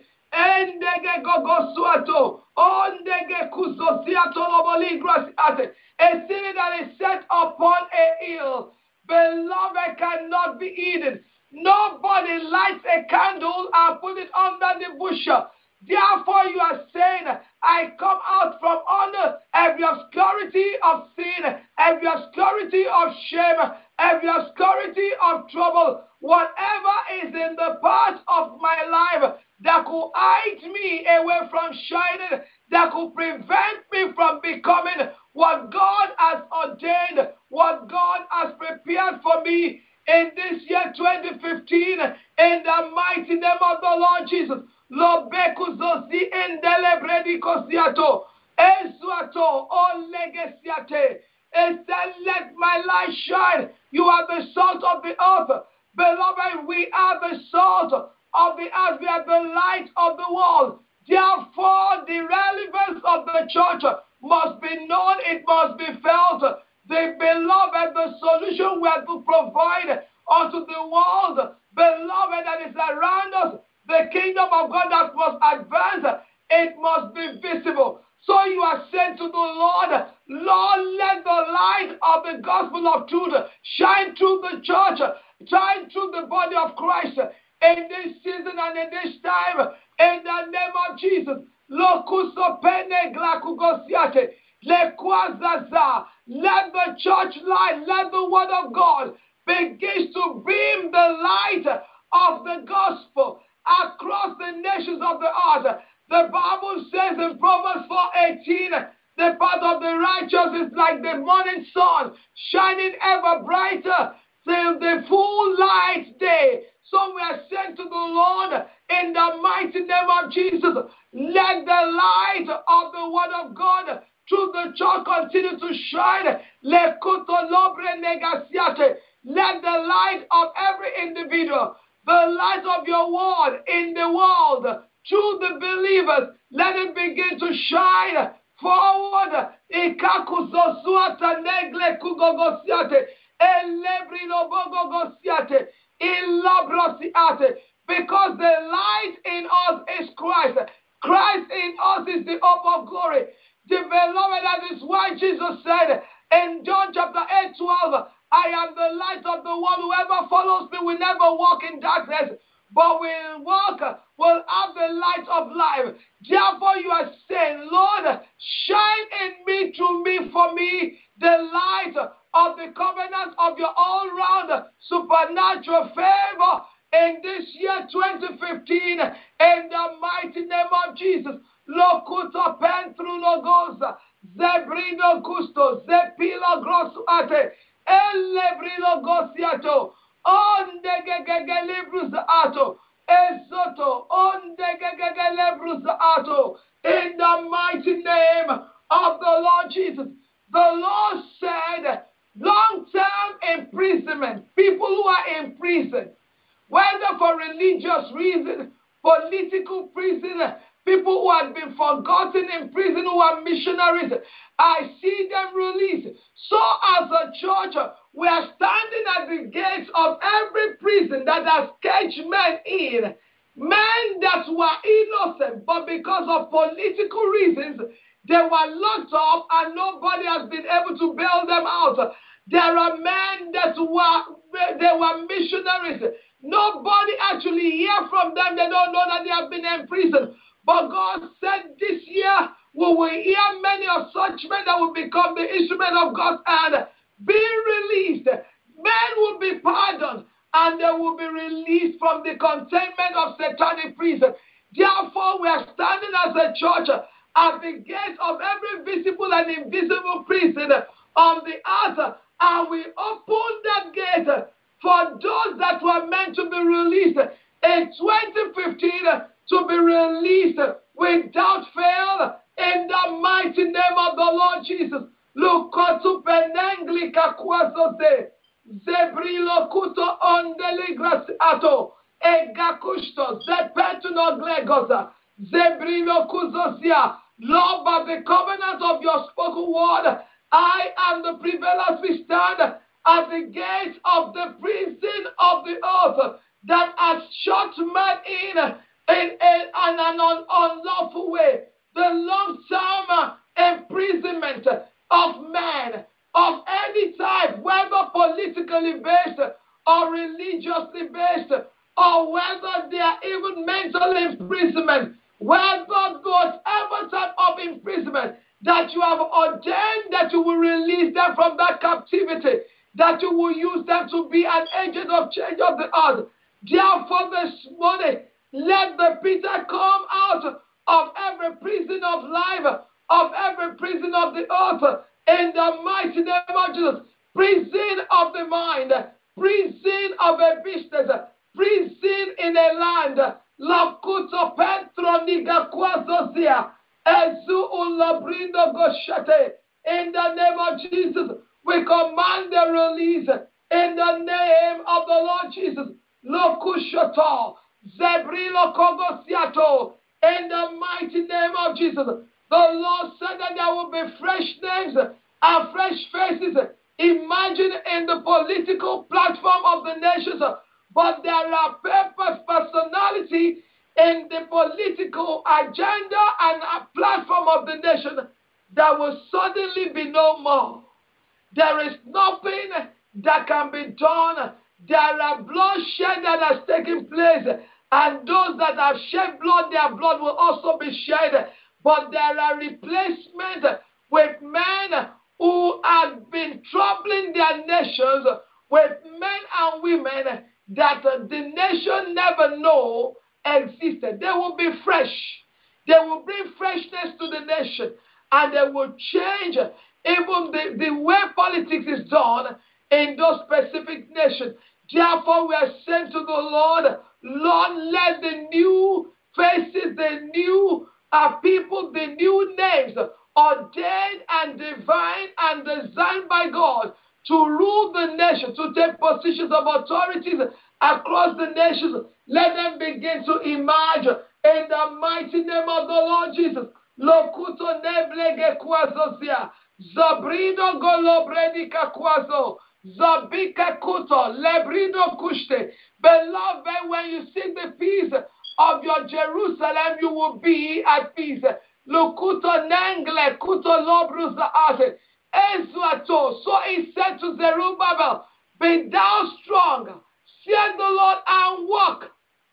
endege gogosuato, ondege kusosiato loboli grasi ate. A city that is set upon a hill, beloved, cannot be eaten. Nobody lights a candle and put it under the bushel. Therefore, you are saying, I come out from under every obscurity of sin, every obscurity of shame, every obscurity of trouble, whatever is in the path of my life that could hide me away from shining, that could prevent me from becoming what God has ordained, what God has prepared for me in this year twenty fifteen, in the mighty name of the Lord Jesus. Lobeku zozi endele brediko siato, ezuato o legesiate. It said, let my light shine. You are the salt of the earth. Beloved, we are the salt of the earth. We are the light of the world. Therefore, the relevance of the church must be known. It must be felt. The beloved, the solution we are to provide unto the world, beloved, that is around us, the kingdom of God that must advance, it must be visible. So you are saying to the Lord, Lord, let the light of the gospel of truth shine through the church, shine through the body of Christ in this season and in this time, in the name of Jesus. Let the church light, let the word of God begin to beam the light of the gospel across the nations of the earth. The Bible says in Proverbs four eighteen, the path of the righteous is like the morning sun, shining ever brighter till the full light day. So we are saying to the Lord, in the mighty name of Jesus, let the light of the word of God through the church continue to shine. Let the light of every individual, the light of your word in the world, through the believers, let it begin to shine forward. Because the light in us is Christ. Christ in us is the hope of glory. The beloved, that is why Jesus said in John chapter eight, twelve, I am the light of the world. Whoever follows me will never walk in darkness, but will walk, will have the light of life. Therefore, you are saying, Lord, shine in me, through me, for me, the light of the covenant of your all-round supernatural favor in this year twenty fifteen, in the mighty name of Jesus. Locuto pentru logosa, zebrido gusto, zepilo grosso ate, elebrilo gosiato, onde gegegelibrus ato, Ezoto, Ondegegegelebruzaato, in the mighty name of the Lord Jesus. The Lord said, long-term imprisonment, people who are in prison, whether for religious reasons, political prison, people who have been forgotten in prison, who are missionaries, I see them released. So as a church, we are standing at the gates of every prison that has caged men in, men that were innocent, but because of political reasons, they were locked up and nobody has been able to bail them out. There are men that were, they were missionaries. Nobody actually hear from them. They don't know that they have been in prison. But God said this year, we will hear many of such men that will become the instrument of God's hand, be released. Men will be pardoned, and they will be released from the containment of satanic prison. Therefore, we are standing as a church at the gate of every visible and invisible prison on the earth, and we open that gate for those that were meant to be released in twenty fifteen to be released without fail in the mighty name of the Lord Jesus. Lukotu penengli kakwazote zebrilo kuto ondeligras ato egakushto zepetuno glegosa zebrilo kuzosia. Lord, by the covenant of your spoken word, I am the prevailers. We stand at the gates of the prison of the earth that has shut men in in, in, in an un, unlawful way. The long-term imprisonment of men of any type, whether politically based or religiously based, or whether they are even mental imprisonment, whether whatever type of imprisonment that you have ordained that you will release them from that captivity, that you will use them to be an agent of change of the earth. Therefore, this morning, let the Peter come out of every prison of life, of every prison of the earth, in the mighty name of Jesus. Prison of the mind, prison of a business, prison in a land. Lakuto Petro Niga Kwazozia, Ezu Ulabrindo Goshate. In the name of Jesus, we command the release. In the name of the Lord Jesus, Lokushoto, Zebrilo Kogosiato. In the mighty name of Jesus, the Lord said that there will be fresh names and fresh faces. Imagine in the political platform of the nations, but there are purpose, personality in the political agenda and a platform of the nation that will suddenly be no more. There is nothing that can be done. There are bloodshed that has taken place, and those that have shed blood, their blood will also be shed. But there are replacements with men who have been troubling their nations, with men and women that the nation never know existed. They will be fresh. They will bring freshness to the nation, and they will change even the, the way politics is done in those specific nations. Therefore, we are saying to the Lord, Lord, let the new faces, the new uh, people, the new names, ordained and divine and designed by God to rule the nation, to take positions of authorities across the nations, let them begin to emerge in the mighty name of the Lord Jesus. Lokuto neblege kwazosia, zabrido golobredika kwazo, zabika kuto, lebrido kushte. Beloved, when you seek the peace of your Jerusalem, you will be at peace. Lokuto nengle kuto lobruza ate. Ezuato. So he said to Zerubbabel, be thou strong, fear the Lord and walk.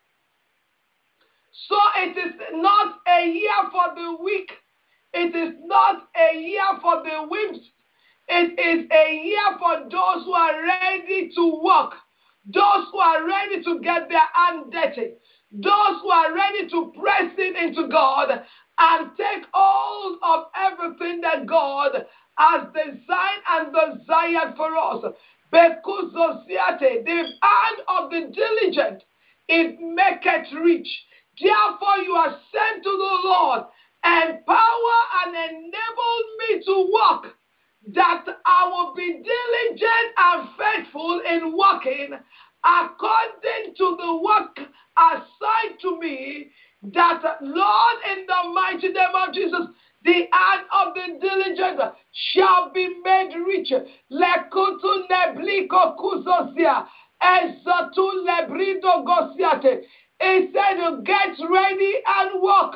So it is not a year for the weak. It is not a year for the wimps. It is a year for those who are ready to walk, those who are ready to get their hand dirty, those who are ready to press in into God and take hold of everything that God has designed and desired for us. Because the hand of the diligent it maketh rich. Therefore you are sent to the Lord, empower and enable me to walk, that I will be diligent and faithful in walking according to the work assigned to me, that, Lord, in the mighty name of Jesus, the hand of the diligent shall be made rich. Lekutu nebliko kuzosia, ezatu lebrido gosiate. He said, get ready and walk.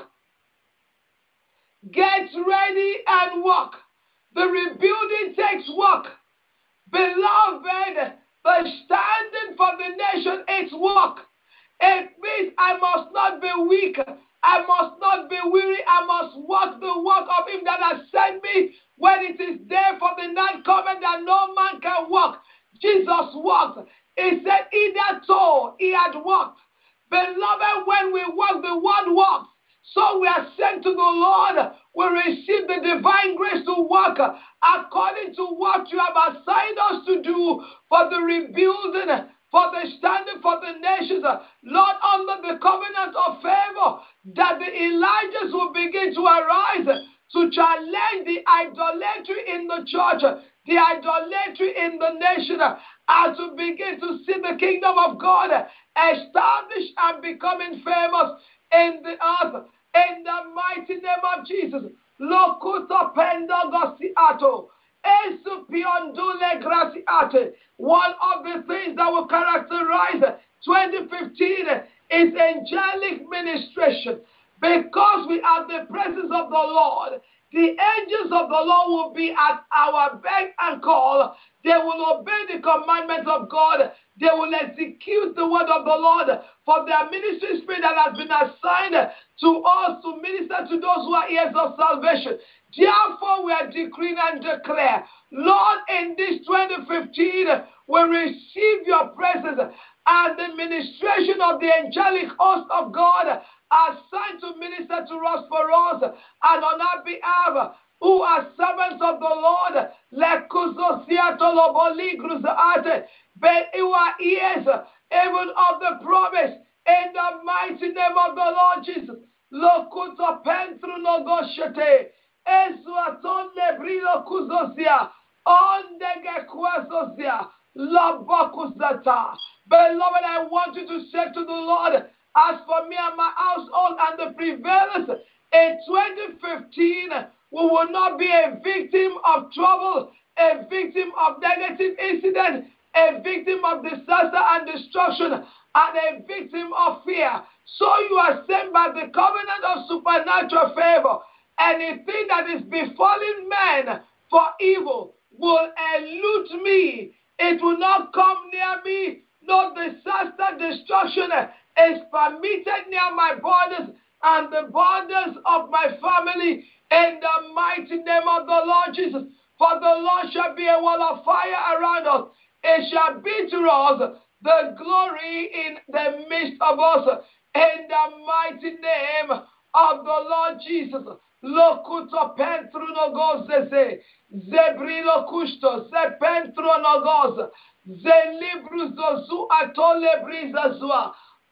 Get ready and walk. The rebuilding takes work. Beloved, the standing for the nation is work. It means I must not be weak. I must not be weary. I must walk the work of him that has sent me. When it is there for the night coming that no man can walk. Jesus walked. He said, either so he had walked. Beloved, when we walk, the word walks. So we are sent to the Lord. We receive the divine grace to walk according to what you have assigned us to do for the rebuilding, for the standing for the nations. Lord, under the covenant of favor, that the Elijahs will begin to arise to challenge the idolatry in the church, the idolatry in the nation, and to begin to see the kingdom of God established and becoming famous in the earth. In the mighty name of Jesus. Lokuto pendogosiato. Esupiondule graciate. One of the things that will characterize twenty fifteen is angelic ministration. Because we are the presence of the Lord, the angels of the Lord will be at our beck and call. They will obey the commandments of God. They will execute the word of the Lord for their ministry spirit that has been assigned to us to minister to those who are heirs of salvation. Therefore, we are decreeing and declare, Lord, in this twenty fifteen, we receive your presence and the ministration of the angelic host of God assigned to minister to us for us and on our behalf, who are servants of the Lord. But you are ears, even of the promise, in the mighty name of the Lord Jesus. Lokuto pentru nogoshete, ezuaton lebrilo kuzosia, ondege kwazozia, lobokuzata. Beloved, I want you to say to the Lord, as for me and my household and the prevalence in twenty fifteen, we will not be a victim of trouble, a victim of negative incident, a victim of disaster and destruction, and a victim of fear. So you are sent by the covenant of supernatural favor. Anything that is befalling men for evil will elude me. It will not come near me. No disaster, destruction is permitted near my borders and the borders of my family, in the mighty name of the Lord Jesus. For the Lord shall be a wall of fire around us. It shall be to us the glory in the midst of us, in the mighty name of the Lord Jesus. Lokuto pentru nogozese, zebrilo kusto, ze pentru nogoz, ze libru zozu atole brizazua,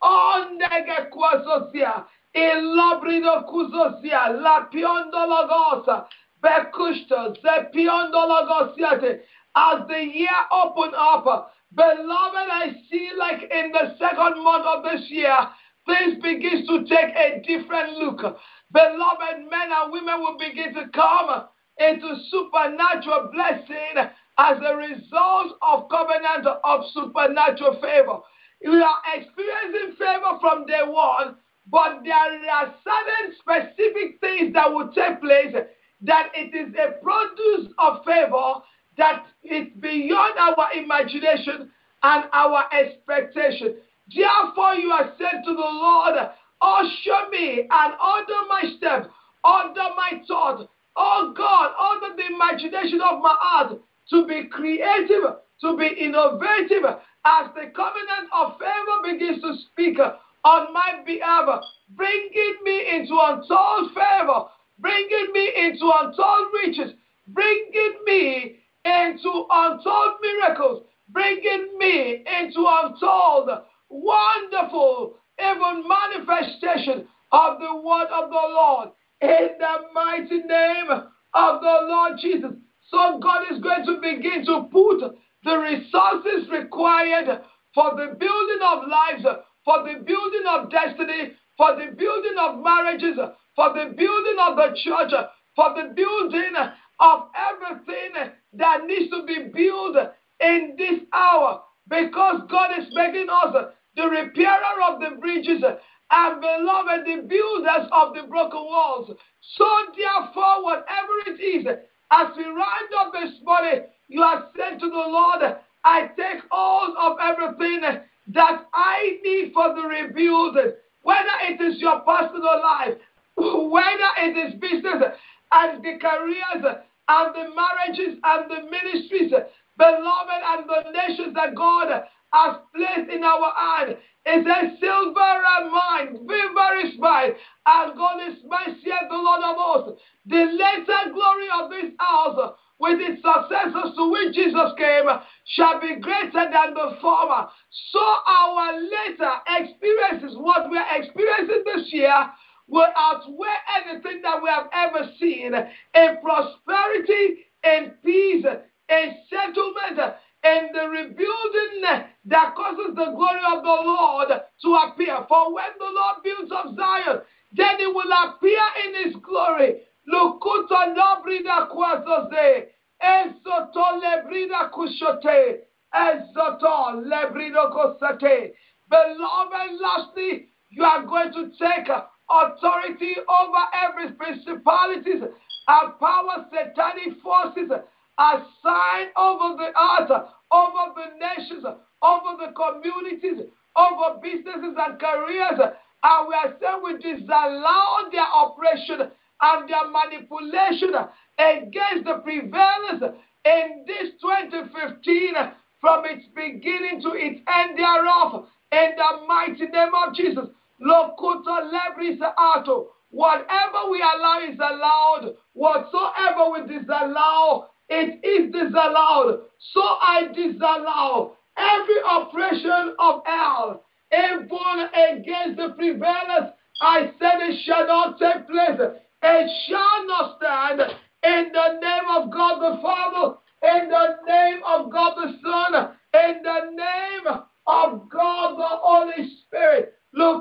ondege kwazosia, ilobrido kuzosia, la piondo logosa, bekusto, ze piondo logosiate. As the year opened up, beloved, I see like in the second month of this year, things begins to take a different look. Beloved, men and women will begin to come into supernatural blessing as a result of covenant of supernatural favor. We are experiencing favor from day one, but there are certain specific things that will take place that it is a produce of favor that is beyond our imagination and our expectation. Therefore, you are said to the Lord, usher me and order my steps, order my thoughts. Oh God, order the imagination of my heart to be creative, to be innovative, as the covenant of favor begins to speak on my behalf, bringing me into untold favor, bringing me into untold riches, bringing me into untold miracles, bringing me into untold wonderful, even manifestation of the word of the Lord in the mighty name of the Lord Jesus. So God is going to begin to put the resources required for the building of lives, for the building of destiny, for the building of marriages, for the building of the church, for the building of everything that needs to be built in this hour, because God is making us the repairer of the bridges and, beloved, the builders of the broken walls. So therefore, whatever it is, as we round up this morning, you have said to the Lord, I take hold of everything that I need for the rebuilding, whether it is your personal life, whether it is business and the careers and the marriages and the ministries, beloved, and the nations that God has placed in our hand. It says, silver and mine, silver is mine, and gold is mine, saith the Lord of hosts. The later glory of this house, with its successors to which Jesus came, shall be greater than the former. So our later experiences, what we are experiencing this year, will outweigh anything that we have ever seen in prosperity, in peace, in settlement, in the rebuilding that causes the glory of the Lord to appear. For when the Lord builds up Zion, then it will appear in his glory. Lukuta nobrida kwazoze, ezoto lebrida kushote, ezoto lebrido kosate. Beloved, lastly, you are going to take authority over every principalities and power, satanic forces assigned over the earth, over the nations, over the communities, over businesses and careers. And we are saying we disallow their operation and their manipulation against the prevalence in this twenty fifteen, from its beginning to its end thereof, in the mighty name of Jesus. Lokuta lebris ato. Whatever we allow is allowed. Whatsoever we disallow, it is disallowed. So I disallow every oppression of hell, even against the prevalence. I said it shall not take place. It shall not stand. In the name of God the Father, in the name of God the Son, in the name of God the Holy Spirit.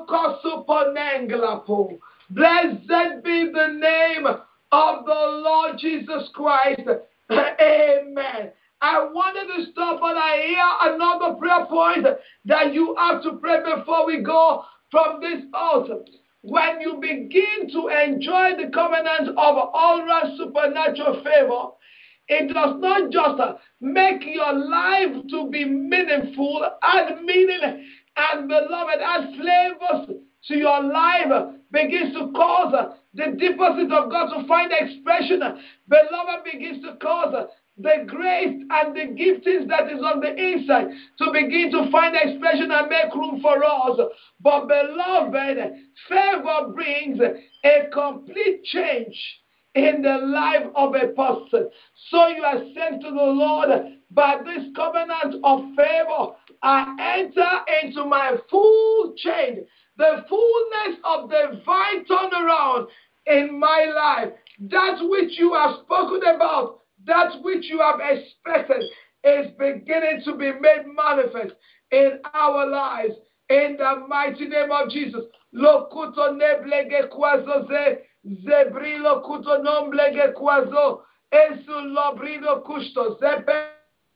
Blessed be the name of the Lord Jesus Christ. Amen. I wanted to stop, but I hear another prayer point that you have to pray before we go from this altar. When you begin to enjoy the covenant of all round supernatural favor, it does not just make your life to be meaningful, add meaning and, beloved, add flavors to your life, begins to cause the deposit of God to find expression. Beloved, begins to cause the grace and the giftings that is on the inside to begin to find expression and make room for us. But, beloved, favor brings a complete change in the life of a person. So you are sent to the Lord, by this covenant of favor, I enter into my full change, the fullness of divine turnaround in my life. That which you have spoken about, that which you have expected, is beginning to be made manifest in our lives. In the mighty name of Jesus. Lokuto neblege kwazo ze, zebrilo kuto nomblege kwazo, esu lobrido kusto, zepe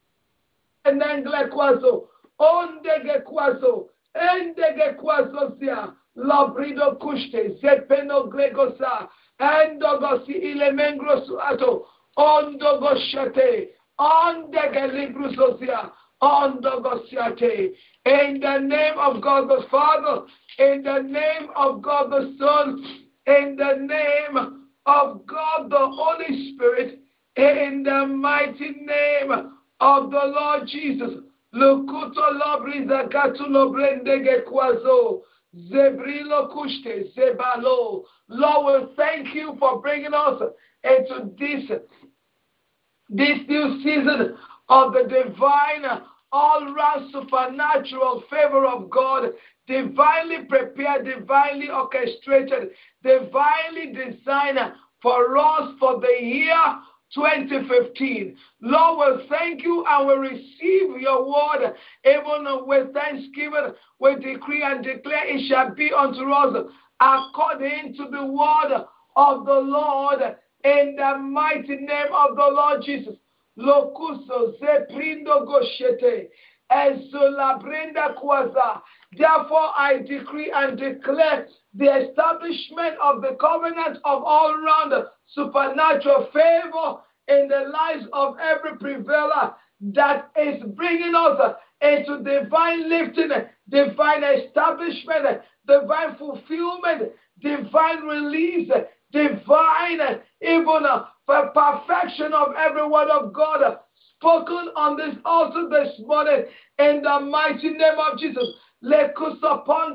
nengle kwazo, ondege kwazo, endege kwazo zia, lobrido kuste, zepeno glegosa, endogosi ilemengro suato, ondogoshate, ondege librusozia, ondogosiate. In the name of God the Father, in the name of God the Son, in the name of God the Holy Spirit, in the mighty name of the Lord Jesus. Lokuto lobriza katulo brendege kwazo, zebrilo kushte, zebalo. Lord, we thank you for bringing us into this, this new season of the divine all round supernatural favor of God, divinely prepared, divinely orchestrated, divinely designed for us for the year twenty fifteen. Lord, we thank you and we receive your word. Even with thanksgiving, we decree and declare it shall be unto us according to the word of the Lord, in the mighty name of the Lord Jesus. Locuso zeprindo goshete ezola brenda kwaza. Therefore, I decree and declare the establishment of the covenant of all-round supernatural favor in the lives of every prevailor that is bringing us into divine lifting, divine establishment, divine fulfillment, divine release, divine even for perfection of every word of God spoken on this altar this morning in the mighty name of Jesus. Therefore,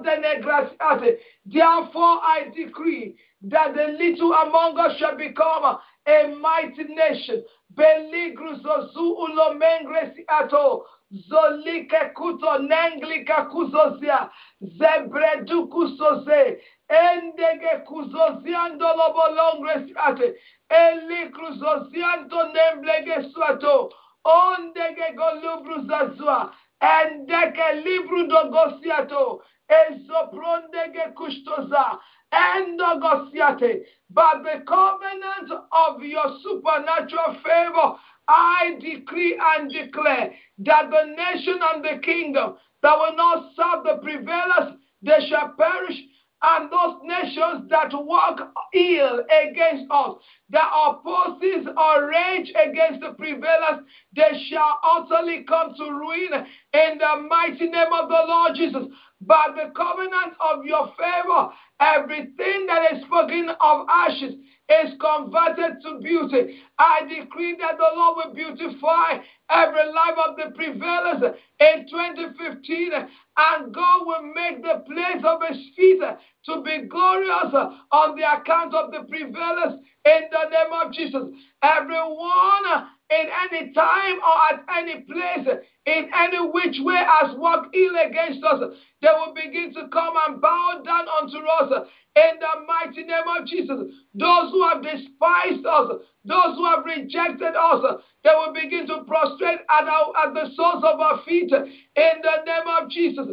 I decree that the little among us shall become a mighty nation. Beligruzozu ulomengresi ato zolike kuto nenglika kuzozia zebredu kuzoze endege kuzoziando lobolongresi ate elikruzozianto nemblege suato ondege golubruzazua endeke libru dogosiato ezoprondege kustoza endogosiate. But the covenant of your supernatural favor, I decree and declare that the nation and the kingdom that will not serve the prevailers, they shall perish, and those nations that work ill against us, that opposes or rage against the prevailers, they shall utterly come to ruin in the mighty name of the Lord Jesus. By the covenant of your favor, everything that is spoken of ashes is converted to beauty. I decree that the Lord will beautify every life of the prevailers in twenty fifteen, and God will make the place of his feet to be glorious on the account of the prevailers in the name of Jesus. Everyone in any time or at any place, in any which way has worked ill against us, they will begin to come and bow down unto us in the mighty name of Jesus. Those who have despised us, those who have rejected us, they will begin to prostrate at, our, at the soles of our feet in the name of Jesus.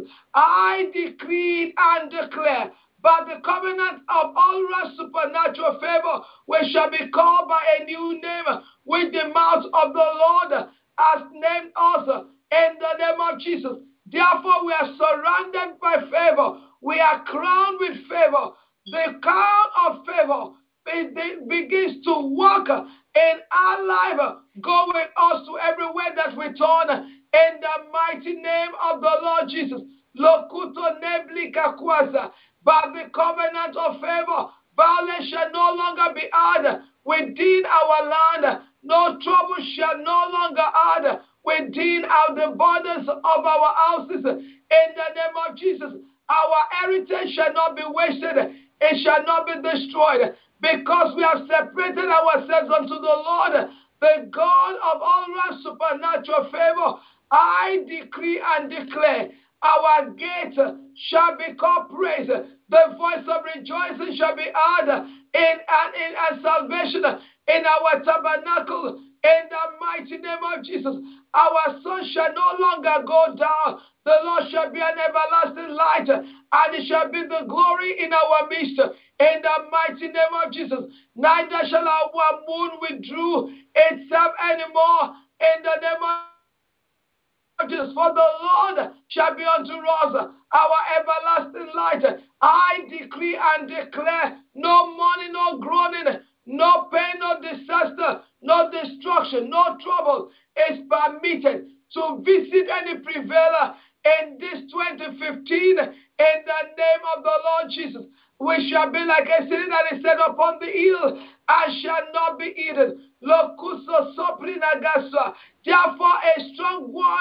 I decree and declare, by the covenant of all round supernatural favor, we shall be called by a new name, which the mouth of the Lord has named us in the name of Jesus. Therefore, we are surrounded by favor. We are crowned with favor. The crown of favor it begins to work in our life, go with us to everywhere that we turn in the mighty name of the Lord Jesus. Lokuto neblika kwaza. By the covenant of favor, violence shall no longer be had within our land. No trouble shall no longer add within our, the borders of our houses. In the name of Jesus, our heritage shall not be wasted. It shall not be destroyed, because we have separated ourselves unto the Lord, the God of all round supernatural favor. I decree and declare, our gate shall be called praise. The voice of rejoicing shall be heard in, and in and salvation in our tabernacle. In the mighty name of Jesus, our sun shall no longer go down. The Lord shall be an everlasting light, and it shall be the glory in our midst. In the mighty name of Jesus, neither shall our moon withdraw itself anymore. In the name of Jesus, for the Lord shall be unto us our everlasting light. I decree and declare, no mourning, no groaning, no pain, no disaster, no destruction, no trouble is permitted to visit any prevailer in this twenty fifteen in the name of the Lord Jesus. We shall be like a city that is set upon the hill and shall not be eaten. Locuso soprinagasua. Therefore, a strong one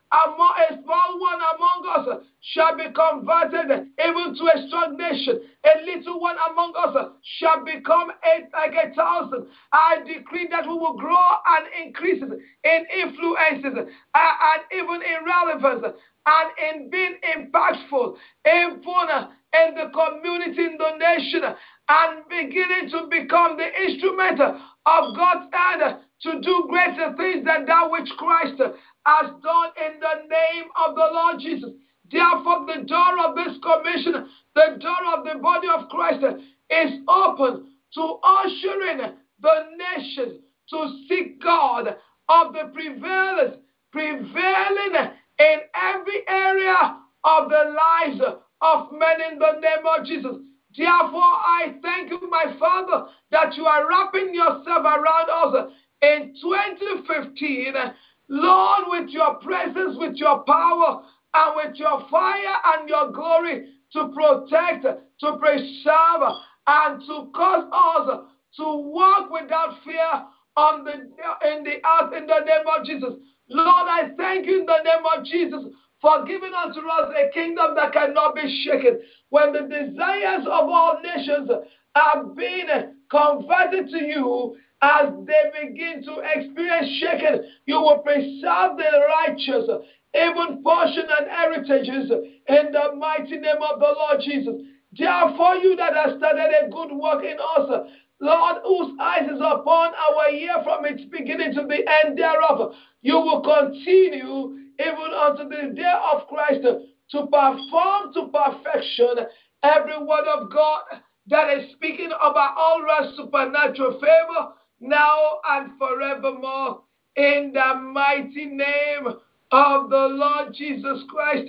among a small one among us shall be converted even to a strong nation. A little one among us shall become eight, like a thousand. I decree that we will grow and increase in influences uh, and even in relevance and in being impactful, even in the community, in the nation, and beginning to become the instrument of God's hand to do greater things than that which Christ has done in the name of the Lord Jesus. Therefore, the door of this commission, the door of the body of Christ is open to ushering the nations to seek God of the prevalence, prevailing in every area of the lives of men in the name of Jesus. Therefore, I thank you, my Father, that you are wrapping yourself around us in twenty fifteen, Lord, with your presence, with your power, and with your fire and your glory to protect, to preserve, and to cause us to walk without fear on the in the earth in the name of Jesus. Lord, I thank you in the name of Jesus for giving unto us a kingdom that cannot be shaken. When the desires of all nations are being converted to you, as they begin to experience shaking, you will preserve the righteous, even portion and heritages, in the mighty name of the Lord Jesus. Therefore, you that have started a good work in us, Lord, whose eyes is upon our year from its beginning to the end thereof, you will continue even unto the day of Christ to perform to perfection every word of God that is speaking about all right supernatural favor now and forevermore. In the mighty name of the Lord Jesus Christ,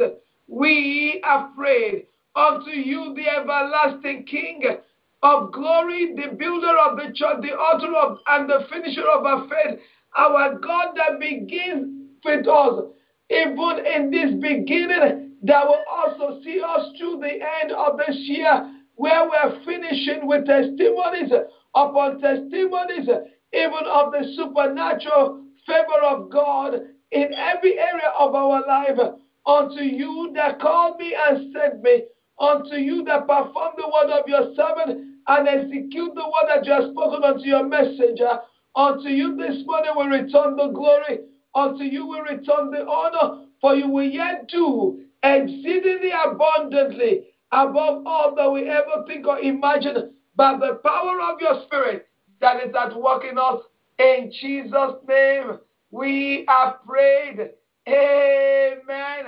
we have prayed. Unto you, the everlasting King of glory, the builder of the church, the author of and the finisher of our faith, our God that begins with us, even in this beginning, that will also see us through the end of this year, where we're finishing with testimonies upon testimonies, even of the supernatural favor of God in every area of our life. Unto you that called me and sent me, unto you that perform the word of your servant and execute the word that you have spoken unto your messenger, unto you this morning we return the glory, unto you we return the honor, for you will yet do exceedingly abundantly above all that we ever think or imagine by the power of your Spirit that is at work in us. In Jesus' name we have prayed. Amen.